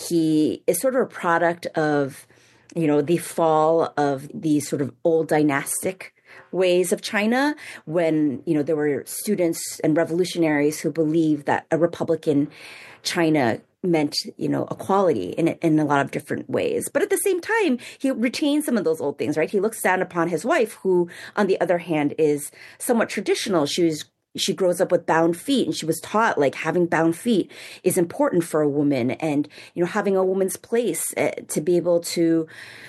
He is sort of a product of, you know, the fall of these sort of old dynastic ways of China when, you know, there were students and revolutionaries who believed that a Republican China meant, you know, equality in in a lot of different ways. But at the same time, he retains some of those old things, right? He looks down upon his wife, who, on the other hand, is somewhat traditional. She was She grows up with bound feet, and she was taught like having bound feet is important for a woman, and, you know, having a woman's place uh, to be able to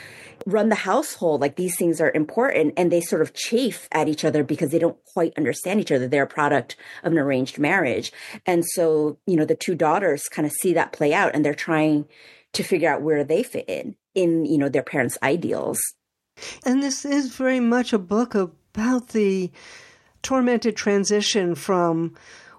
run the household, like these things are important. And they sort of chafe at each other because they don't quite understand each other. They're a product of an arranged marriage. And so, you know, the two daughters kind of see that play out, and they're trying to figure out where they fit in, in, you know, their parents' ideals. And this is very much a book about the tormented transition from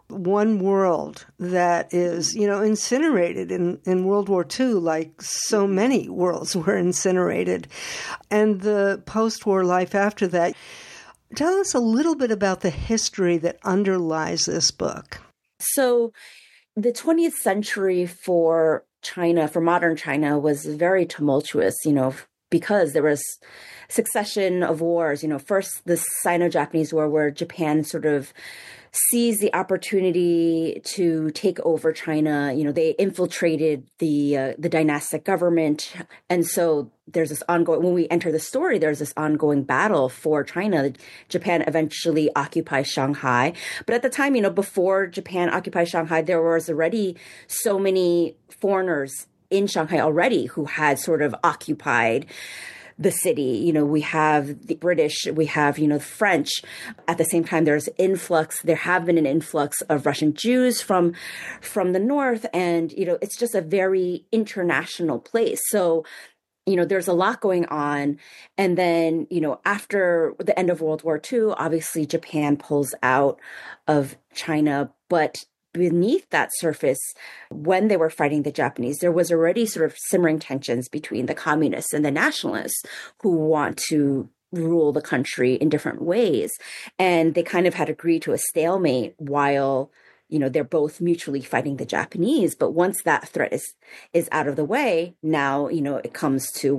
one world that is, you know, incinerated in, in World War Two, like so many worlds were incinerated, and the post-war life after that. Tell us a little bit about the history that underlies this book. So the twentieth century for China, for modern China, was very tumultuous, you know, because there was succession of wars. You know, first the Sino-Japanese War, where Japan sort of seized the opportunity to take over China. You know, they infiltrated the uh, the dynastic government, and so there's this ongoing. When we enter the story, there's this ongoing battle for China. Japan eventually occupies Shanghai, but at the time, you know, before Japan occupied Shanghai, there was already so many foreigners in Shanghai already who had sort of occupied the city. You know, we have the British, we have, you know, the French. At the same time, there's influx. There have been an influx of Russian Jews from, from the north. And, you know, it's just a very international place. So, you know, there's a lot going on. And then, you know, after the end of World War Two, obviously Japan pulls out of China, but beneath that surface, when they were fighting the Japanese, there was already sort of simmering tensions between the communists and the nationalists who want to rule the country in different ways. And they kind of had agreed to a stalemate while, you know, they're both mutually fighting the Japanese. But once that threat is, is out of the way, now, you know, it comes to, well,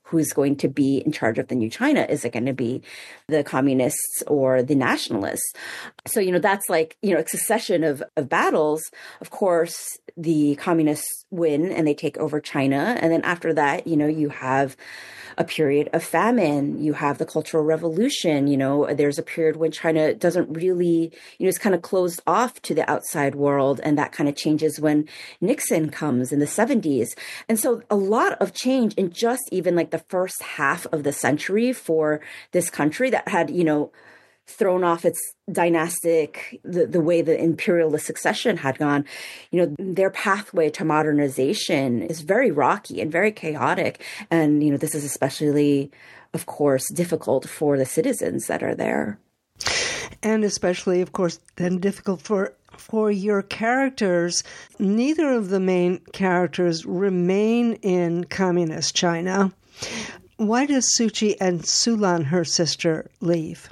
who's going to be in charge of the new China. Is it going to be the communists or the nationalists? So, you know, that's like, you know, a succession of, of battles. Of course, the communists win and they take over China. And then after that, you know, you have a period of famine. You have the Cultural Revolution. You know, there's a period when China doesn't really, you know, it's kind of closed off to the outside world. And that kind of changes when Nixon comes in the seventies. And so a lot of change in just even like the first half of the century for this country that had, you know, thrown off its dynastic, the, the way the imperialist succession had gone. You know, their pathway to modernization is very rocky and very chaotic. And, you know, this is especially, of course, difficult for the citizens that are there. And especially, of course, then difficult for for your characters. Neither of the main characters remain in communist China. Why does Suchi and Sulan, her sister, leave?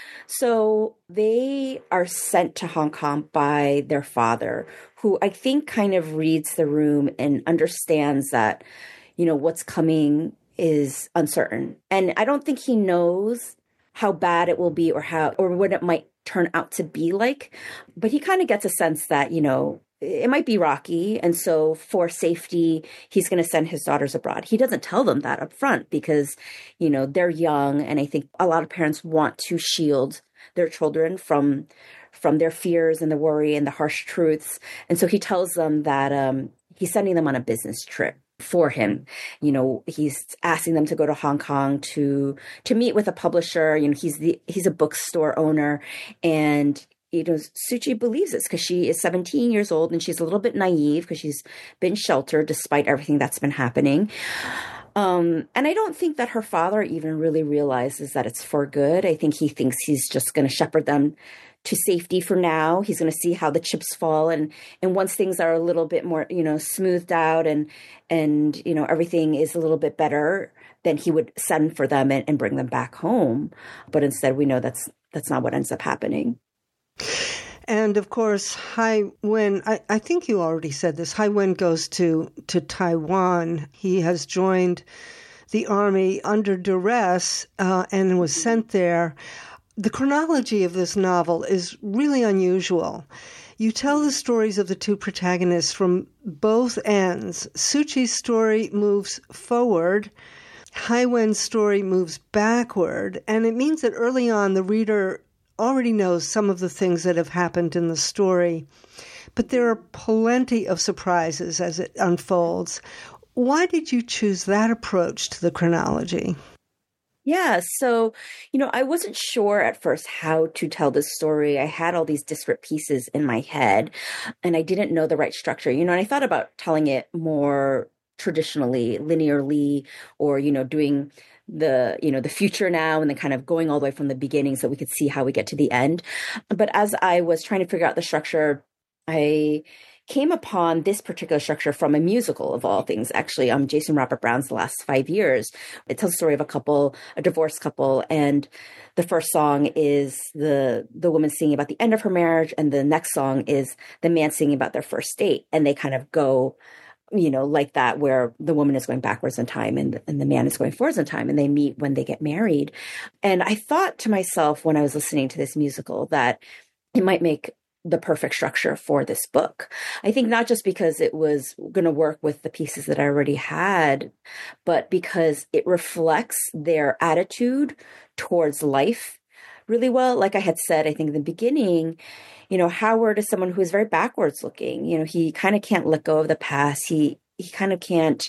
So they are sent to Hong Kong by their father, who I think kind of reads the room and understands that, you know, what's coming is uncertain. And I don't think he knows how bad it will be or how or what it might turn out to be like. But he kind of gets a sense that, you know, it might be rocky. And so for safety, he's going to send his daughters abroad. He doesn't tell them that up front because, you know, they're young. And I think a lot of parents want to shield their children from from their fears and the worry and the harsh truths. And so he tells them that um, he's sending them on a business trip for him. You know, he's asking them to go to Hong Kong to to meet with a publisher. You know, he's the he's a bookstore owner, and you know, Suchi believes this because she is seventeen years old and she's a little bit naive because she's been sheltered despite everything that's been happening. Um, and I don't think that her father even really realizes that it's for good. I think he thinks he's just going to shepherd them to safety for now. He's going to see how the chips fall. And, and once things are a little bit more, you know, smoothed out and, and, you know, everything is a little bit better, then he would send for them and, and bring them back home. But instead, we know that's, that's not what ends up happening. And of course, Hai Wen, I, I think you already said this, Hai Wen goes to, to Taiwan. He has joined the army under duress uh, and was sent there. The chronology of this novel is really unusual. You tell the stories of the two protagonists from both ends. Suchi's story moves forward. Hai Wen's story moves backward. And it means that early on, the reader already knows some of the things that have happened in the story, but there are plenty of surprises as it unfolds. Why did you choose that approach to the chronology? Yeah, so, you know, I wasn't sure at first how to tell this story. I had all these disparate pieces in my head, and I didn't know the right structure. You know, and I thought about telling it more traditionally, linearly, or, you know, doing the, you know, the future now and then kind of going all the way from the beginning so we could see how we get to the end. But as I was trying to figure out the structure, I came upon this particular structure from a musical of all things, actually, um, Jason Robert Brown's The Last Five Years. It tells the story of a couple, a divorced couple, and the first song is the the woman singing about the end of her marriage, and the next song is the man singing about their first date, and they kind of go, you know, like that, where the woman is going backwards in time and, and the man is going forwards in time, and they meet when they get married. And I thought to myself when I was listening to this musical that it might make the perfect structure for this book. I think not just because it was going to work with the pieces that I already had, but because it reflects their attitude towards life really well. Like I had said, I think in the beginning, you know, Howard is someone who is very backwards looking. You know, he kind of can't let go of the past. He he kind of can't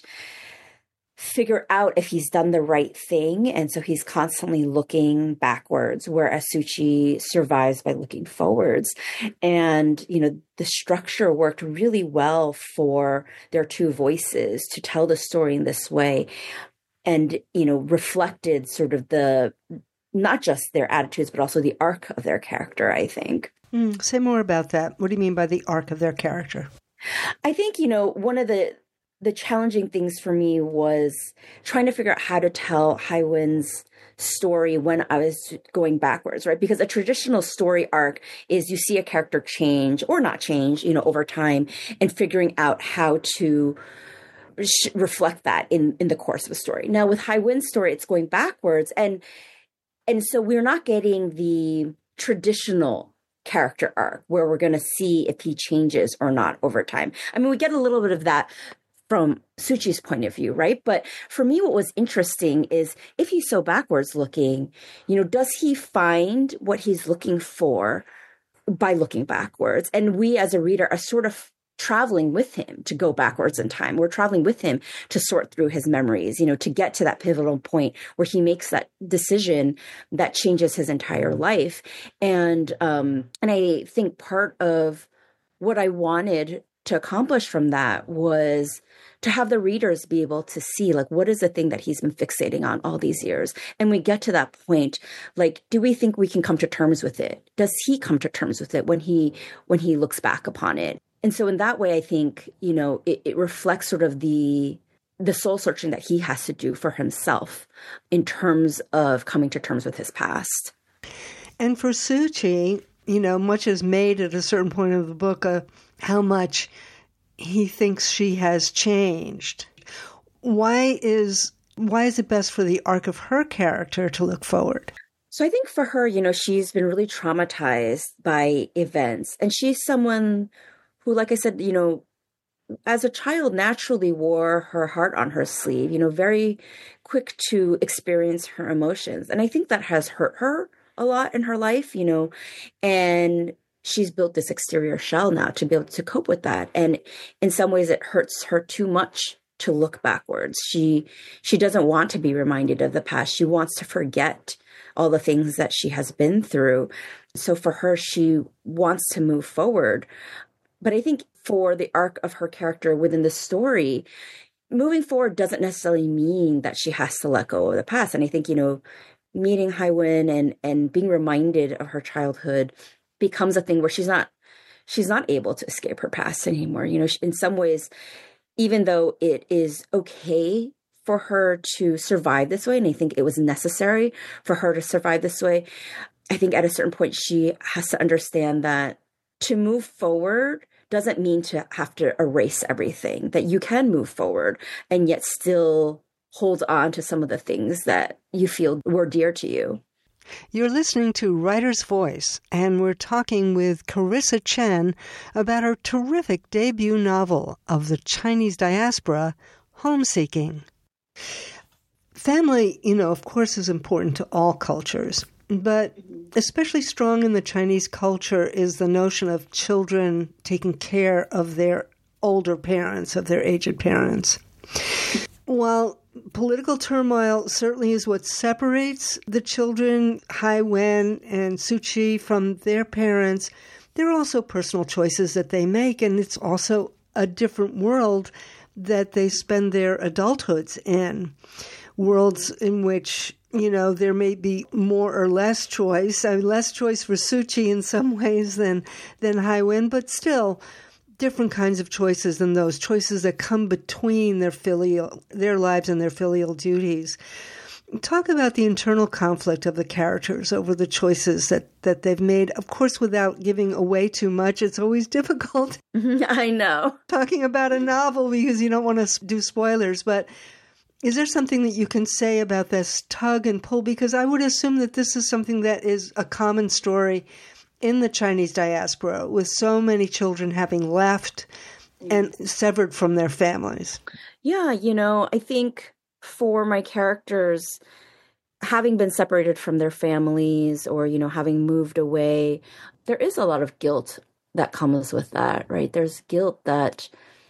figure out if he's done the right thing. And so he's constantly looking backwards, whereas Suchi survives by looking forwards. And, you know, the structure worked really well for their two voices to tell the story in this way and, you know, reflected sort of the, not just their attitudes, but also the arc of their character, I think. Mm, say more about that. What do you mean by the arc of their character? I think, you know, one of the the challenging things for me was trying to figure out how to tell Hai Wen's story when I was going backwards, right? Because a traditional story arc is you see a character change or not change, you know, over time, and figuring out how to sh- reflect that in, in the course of a story. Now with Hai Wen's story, it's going backwards. And, and so we're not getting the traditional character arc where we're going to see if he changes or not over time. I mean, we get a little bit of that from Suchi's point of view, right? But for me, what was interesting is if he's so backwards looking, you know, does he find what he's looking for by looking backwards? And we as a reader are sort of traveling with him to go backwards in time. We're traveling with him to sort through his memories, you know, to get to that pivotal point where he makes that decision that changes his entire life. And, um, and I think part of what I wanted to accomplish from that was to have the readers be able to see, like, what is the thing that he's been fixating on all these years? And we get to that point, like, do we think we can come to terms with it? Does he come to terms with it when he when he looks back upon it? And so in that way, I think, you know, it, it reflects sort of the the soul searching that he has to do for himself in terms of coming to terms with his past. And for Suchi, you know, much is made at a certain point of the book of how much he thinks she has changed. Why is why is it best for the arc of her character to look forward? So I think for her, you know, she's been really traumatized by events. And she's someone who, like I said, you know, as a child naturally wore her heart on her sleeve, you know, very quick to experience her emotions. And I think that has hurt her a lot in her life, you know, and she's built this exterior shell now to be able to cope with that. And in some ways it hurts her too much to look backwards. She, she doesn't want to be reminded of the past. She wants to forget all the things that she has been through. So for her, she wants to move forward. But I think for the arc of her character within the story, moving forward doesn't necessarily mean that she has to let go of the past. And I think, you know, meeting Hai Wen and, and being reminded of her childhood becomes a thing where she's not, she's not able to escape her past anymore. You know, in some ways, even though it is okay for her to survive this way, and I think it was necessary for her to survive this way, I think at a certain point she has to understand that to move forward doesn't mean to have to erase everything, that you can move forward and yet still hold on to some of the things that you feel were dear to you. You're listening to Writer's Voice, and we're talking with Carissa Chen about her terrific debut novel of the Chinese diaspora, Homeseeking. Family, you know, of course, is important to all cultures, but especially strong in the Chinese culture is the notion of children taking care of their older parents, of their aged parents. While political turmoil certainly is what separates the children, Hai Wen and Suchi, from their parents, there are also personal choices that they make, and it's also a different world that they spend their adulthoods in. Worlds in which, you know, there may be more or less choice. I mean, less choice for Suchi in some ways than, than Hai Wen, but still different kinds of choices than those choices that come between their filial, their lives and their filial duties. Talk about the internal conflict of the characters over the choices that, that they've made. Of course, without giving away too much, it's always difficult. I know. Talking about a novel because you don't want to do spoilers, but is there something that you can say about this tug and pull? Because I would assume that this is something that is a common story in the Chinese diaspora, with so many children having left and severed from their families. Yeah, you know, I think for my characters, having been separated from their families or, you know, having moved away, there is a lot of guilt that comes with that, right? There's guilt that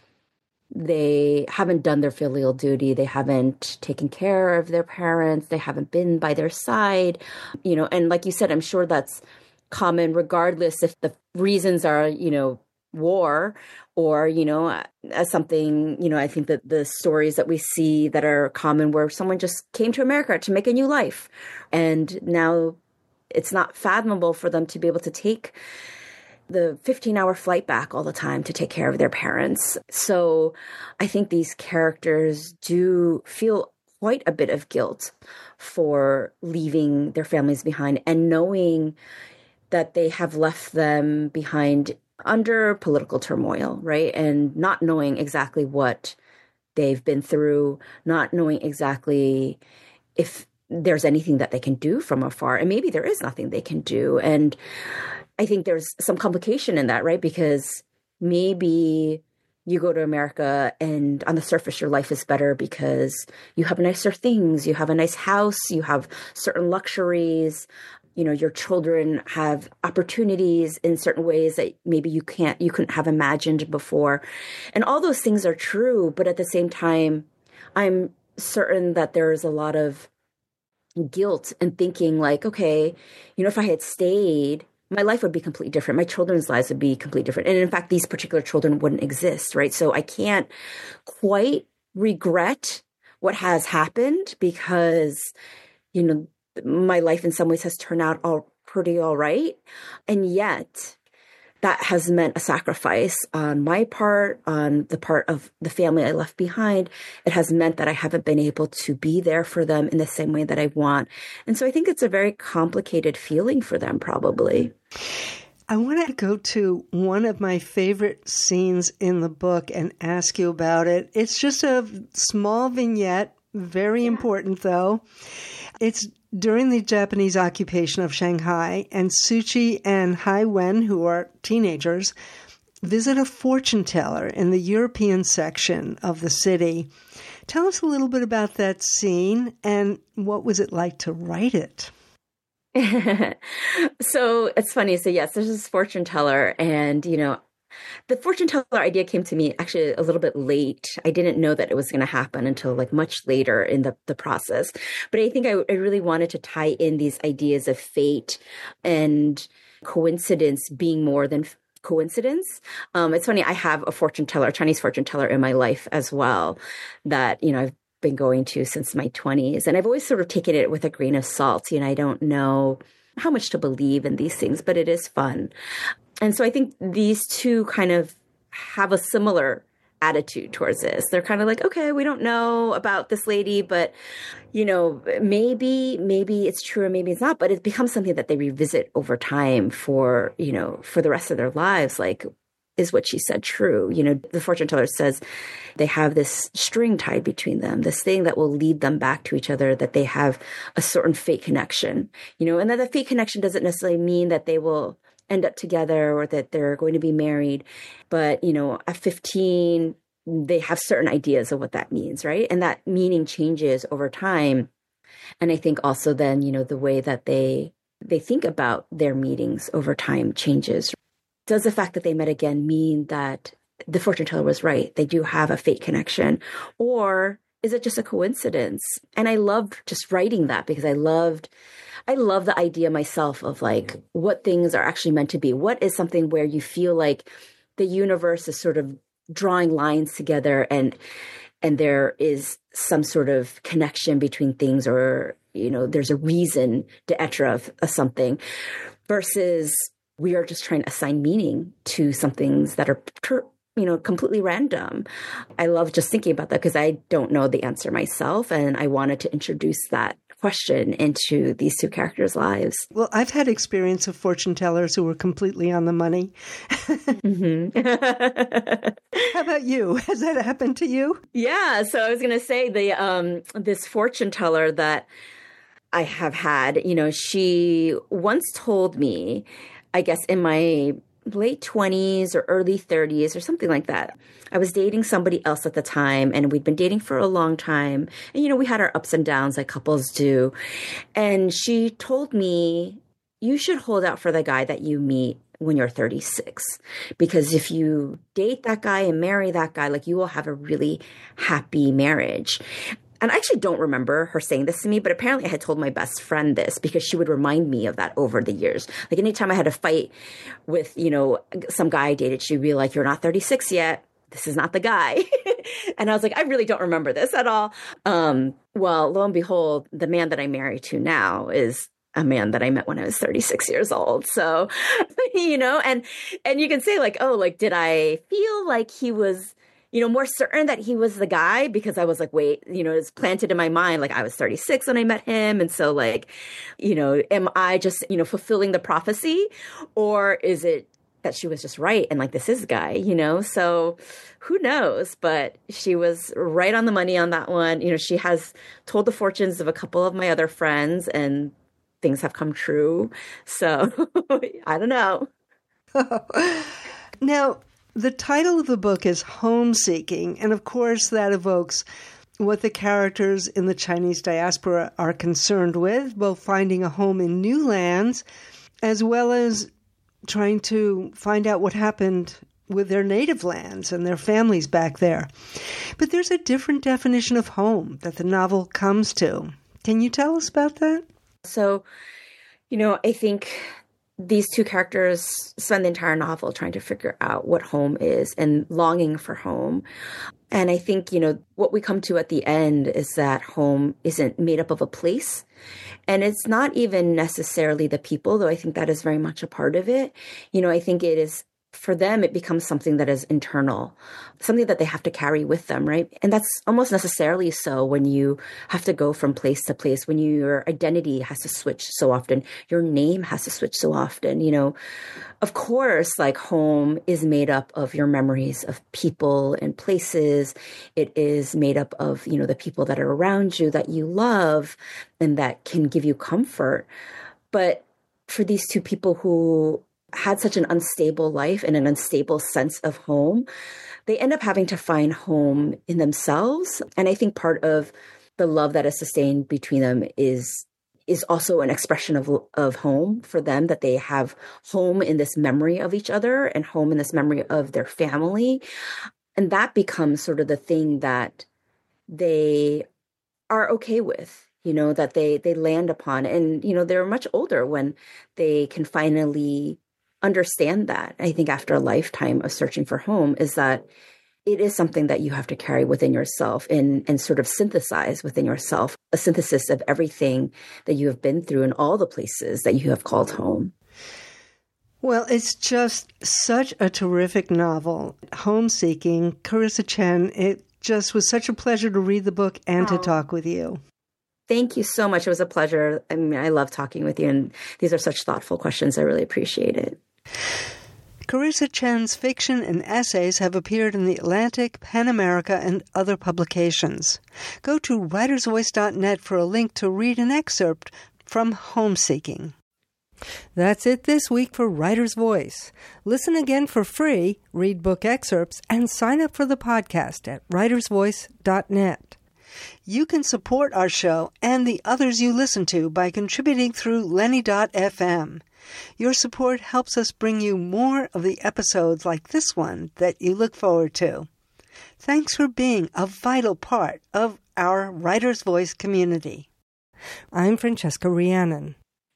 they haven't done their filial duty. They haven't taken care of their parents. They haven't been by their side, you know, and like you said, I'm sure that's common regardless if the reasons are, you know, war or, you know, as something, you know, I think that the stories that we see that are common where someone just came to America to make a new life. And now it's not fathomable for them to be able to take the fifteen hour flight back all the time to take care of their parents. So I think these characters do feel quite a bit of guilt for leaving their families behind and knowing that they have left them behind under political turmoil, right? And not knowing exactly what they've been through, not knowing exactly if there's anything that they can do from afar. And maybe there is nothing they can do. And I think there's some complication in that, right? Because maybe you go to America and on the surface, your life is better because you have nicer things. You have a nice house. You have certain luxuries. You know, your children have opportunities in certain ways that maybe you can't, you couldn't have imagined before. And all those things are true. But at the same time, I'm certain that there's a lot of guilt and thinking like, okay, you know, if I had stayed, my life would be completely different. My children's lives would be completely different. And in fact, these particular children wouldn't exist, right? So I can't quite regret what has happened because, you know, my life in some ways has turned out all pretty all right. And yet that has meant a sacrifice on my part, on the part of the family I left behind. It has meant that I haven't been able to be there for them in the same way that I want. And so I think it's a very complicated feeling for them, probably. I want to go to one of my favorite scenes in the book and ask you about it. It's just a small vignette, very important though. It's during the Japanese occupation of Shanghai, and Suchi and Hai Wen, who are teenagers, visit a fortune teller in the European section of the city. Tell us a little bit about that scene and what was it like to write it? So it's funny. So yes, there's this fortune teller, and, you know, the fortune teller idea came to me actually a little bit late. I didn't know that it was going to happen until like much later in the, the process. But I think I, I really wanted to tie in these ideas of fate and coincidence being more than coincidence. Um, it's funny, I have a fortune teller, a Chinese fortune teller in my life as well that, you know, I've been going to since my twenties. And I've always sort of taken it with a grain of salt. You know, I don't know how much to believe in these things, but it is fun. And so I think these two kind of have a similar attitude towards this. They're kind of like, okay, we don't know about this lady, but, you know, maybe, maybe it's true or maybe it's not, but it becomes something that they revisit over time for, you know, for the rest of their lives. Like, is what she said true? You know, the fortune teller says they have this string tied between them, this thing that will lead them back to each other, that they have a certain fate connection, you know, and that the fate connection doesn't necessarily mean that they will end up together or that they're going to be married. But, you know, at fifteen, they have certain ideas of what that means, right? And that meaning changes over time. And I think also then, you know, the way that they they think about their meetings over time changes. Does the fact that they met again mean that the fortune teller was right? They do have a fate connection, or is it just a coincidence? And I loved just writing that because I loved I love the idea myself of like what things are actually meant to be. What is something where you feel like the universe is sort of drawing lines together and and there is some sort of connection between things, or, you know, there's a reason d'etre of, of something, versus we are just trying to assign meaning to some things that are, you know, completely random. I love just thinking about that because I don't know the answer myself. And I wanted to introduce that question into these two characters' lives. Well, I've had experience of fortune tellers who were completely on the money. Mm-hmm. How about you? Has that happened to you? Yeah. So I was going to say the um, this fortune teller that I have had, you know, she once told me, I guess in my late twenties or early thirties or something like that, I was dating somebody else at the time, and we'd been dating for a long time. And, you know, we had our ups and downs like couples do. And she told me, you should hold out for the guy that you meet when you're thirty-six, because if you date that guy and marry that guy, like, you will have a really happy marriage. And I actually don't remember her saying this to me, but apparently I had told my best friend this because she would remind me of that over the years. Like, anytime I had a fight with, you know, some guy I dated, she'd be like, you're not thirty-six yet. This is not the guy. And I was like, I really don't remember this at all. Um, well, lo and behold, the man that I'm married to now is a man that I met when I was thirty-six years old. So, you know, and, and you can say like, oh, like, did I feel like he was, you know, more certain that he was the guy? Because I was like, wait, you know, it's planted in my mind. Like, I was thirty-six when I met him. And so, like, you know, am I just, you know, fulfilling the prophecy, or is it that she was just right. And like, this is guy, you know, so who knows, but she was right on the money on that one. You know, she has told the fortunes of a couple of my other friends and things have come true. So I don't know. Now, the title of the book is Homeseeking. And of course, that evokes what the characters in the Chinese diaspora are concerned with, both finding a home in new lands, as well as trying to find out what happened with their native lands and their families back there. But there's a different definition of home that the novel comes to. Can you tell us about that? So, you know, I think these two characters spend the entire novel trying to figure out what home is and longing for home. And I think, you know, what we come to at the end is that home isn't made up of a place. And it's not even necessarily the people, though I think that is very much a part of it. You know, I think it is, for them, it becomes something that is internal, something that they have to carry with them, right? And that's almost necessarily so when you have to go from place to place, when your identity has to switch so often, your name has to switch so often, you know. Of course, like home is made up of your memories of people and places. It is made up of, you know, the people that are around you that you love and that can give you comfort. But for these two people who had such an unstable life and an unstable sense of home, they end up having to find home in themselves. And I think part of the love that is sustained between them is is also an expression of of home for them, that they have home in this memory of each other and home in this memory of their family. And that becomes sort of the thing that they are okay with, you know, that they they land upon. And, you know, they're much older when they can finally understand that. I think after a lifetime of searching for home, is that it is something that you have to carry within yourself and, and sort of synthesize within yourself, a synthesis of everything that you have been through and all the places that you have called home. Well, it's just such a terrific novel, Homeseeking. Carissa Chen, it just was such a pleasure to read the book and oh. to talk with you. Thank you so much. It was a pleasure. I mean, I love talking with you, and these are such thoughtful questions. I really appreciate it. Carissa Chen's fiction and essays have appeared in The Atlantic, PEN America, and other publications. Go to writers voice dot net for a link to read an excerpt from Homeseeking. That's it this week for Writer's Voice. Listen again for free, read book excerpts, and sign up for the podcast at writers voice dot net. You can support our show and the others you listen to by contributing through lenny dot f m. Your support helps us bring you more of the episodes like this one that you look forward to. Thanks for being a vital part of our Writer's Voice community. I'm Francesca Rhiannon.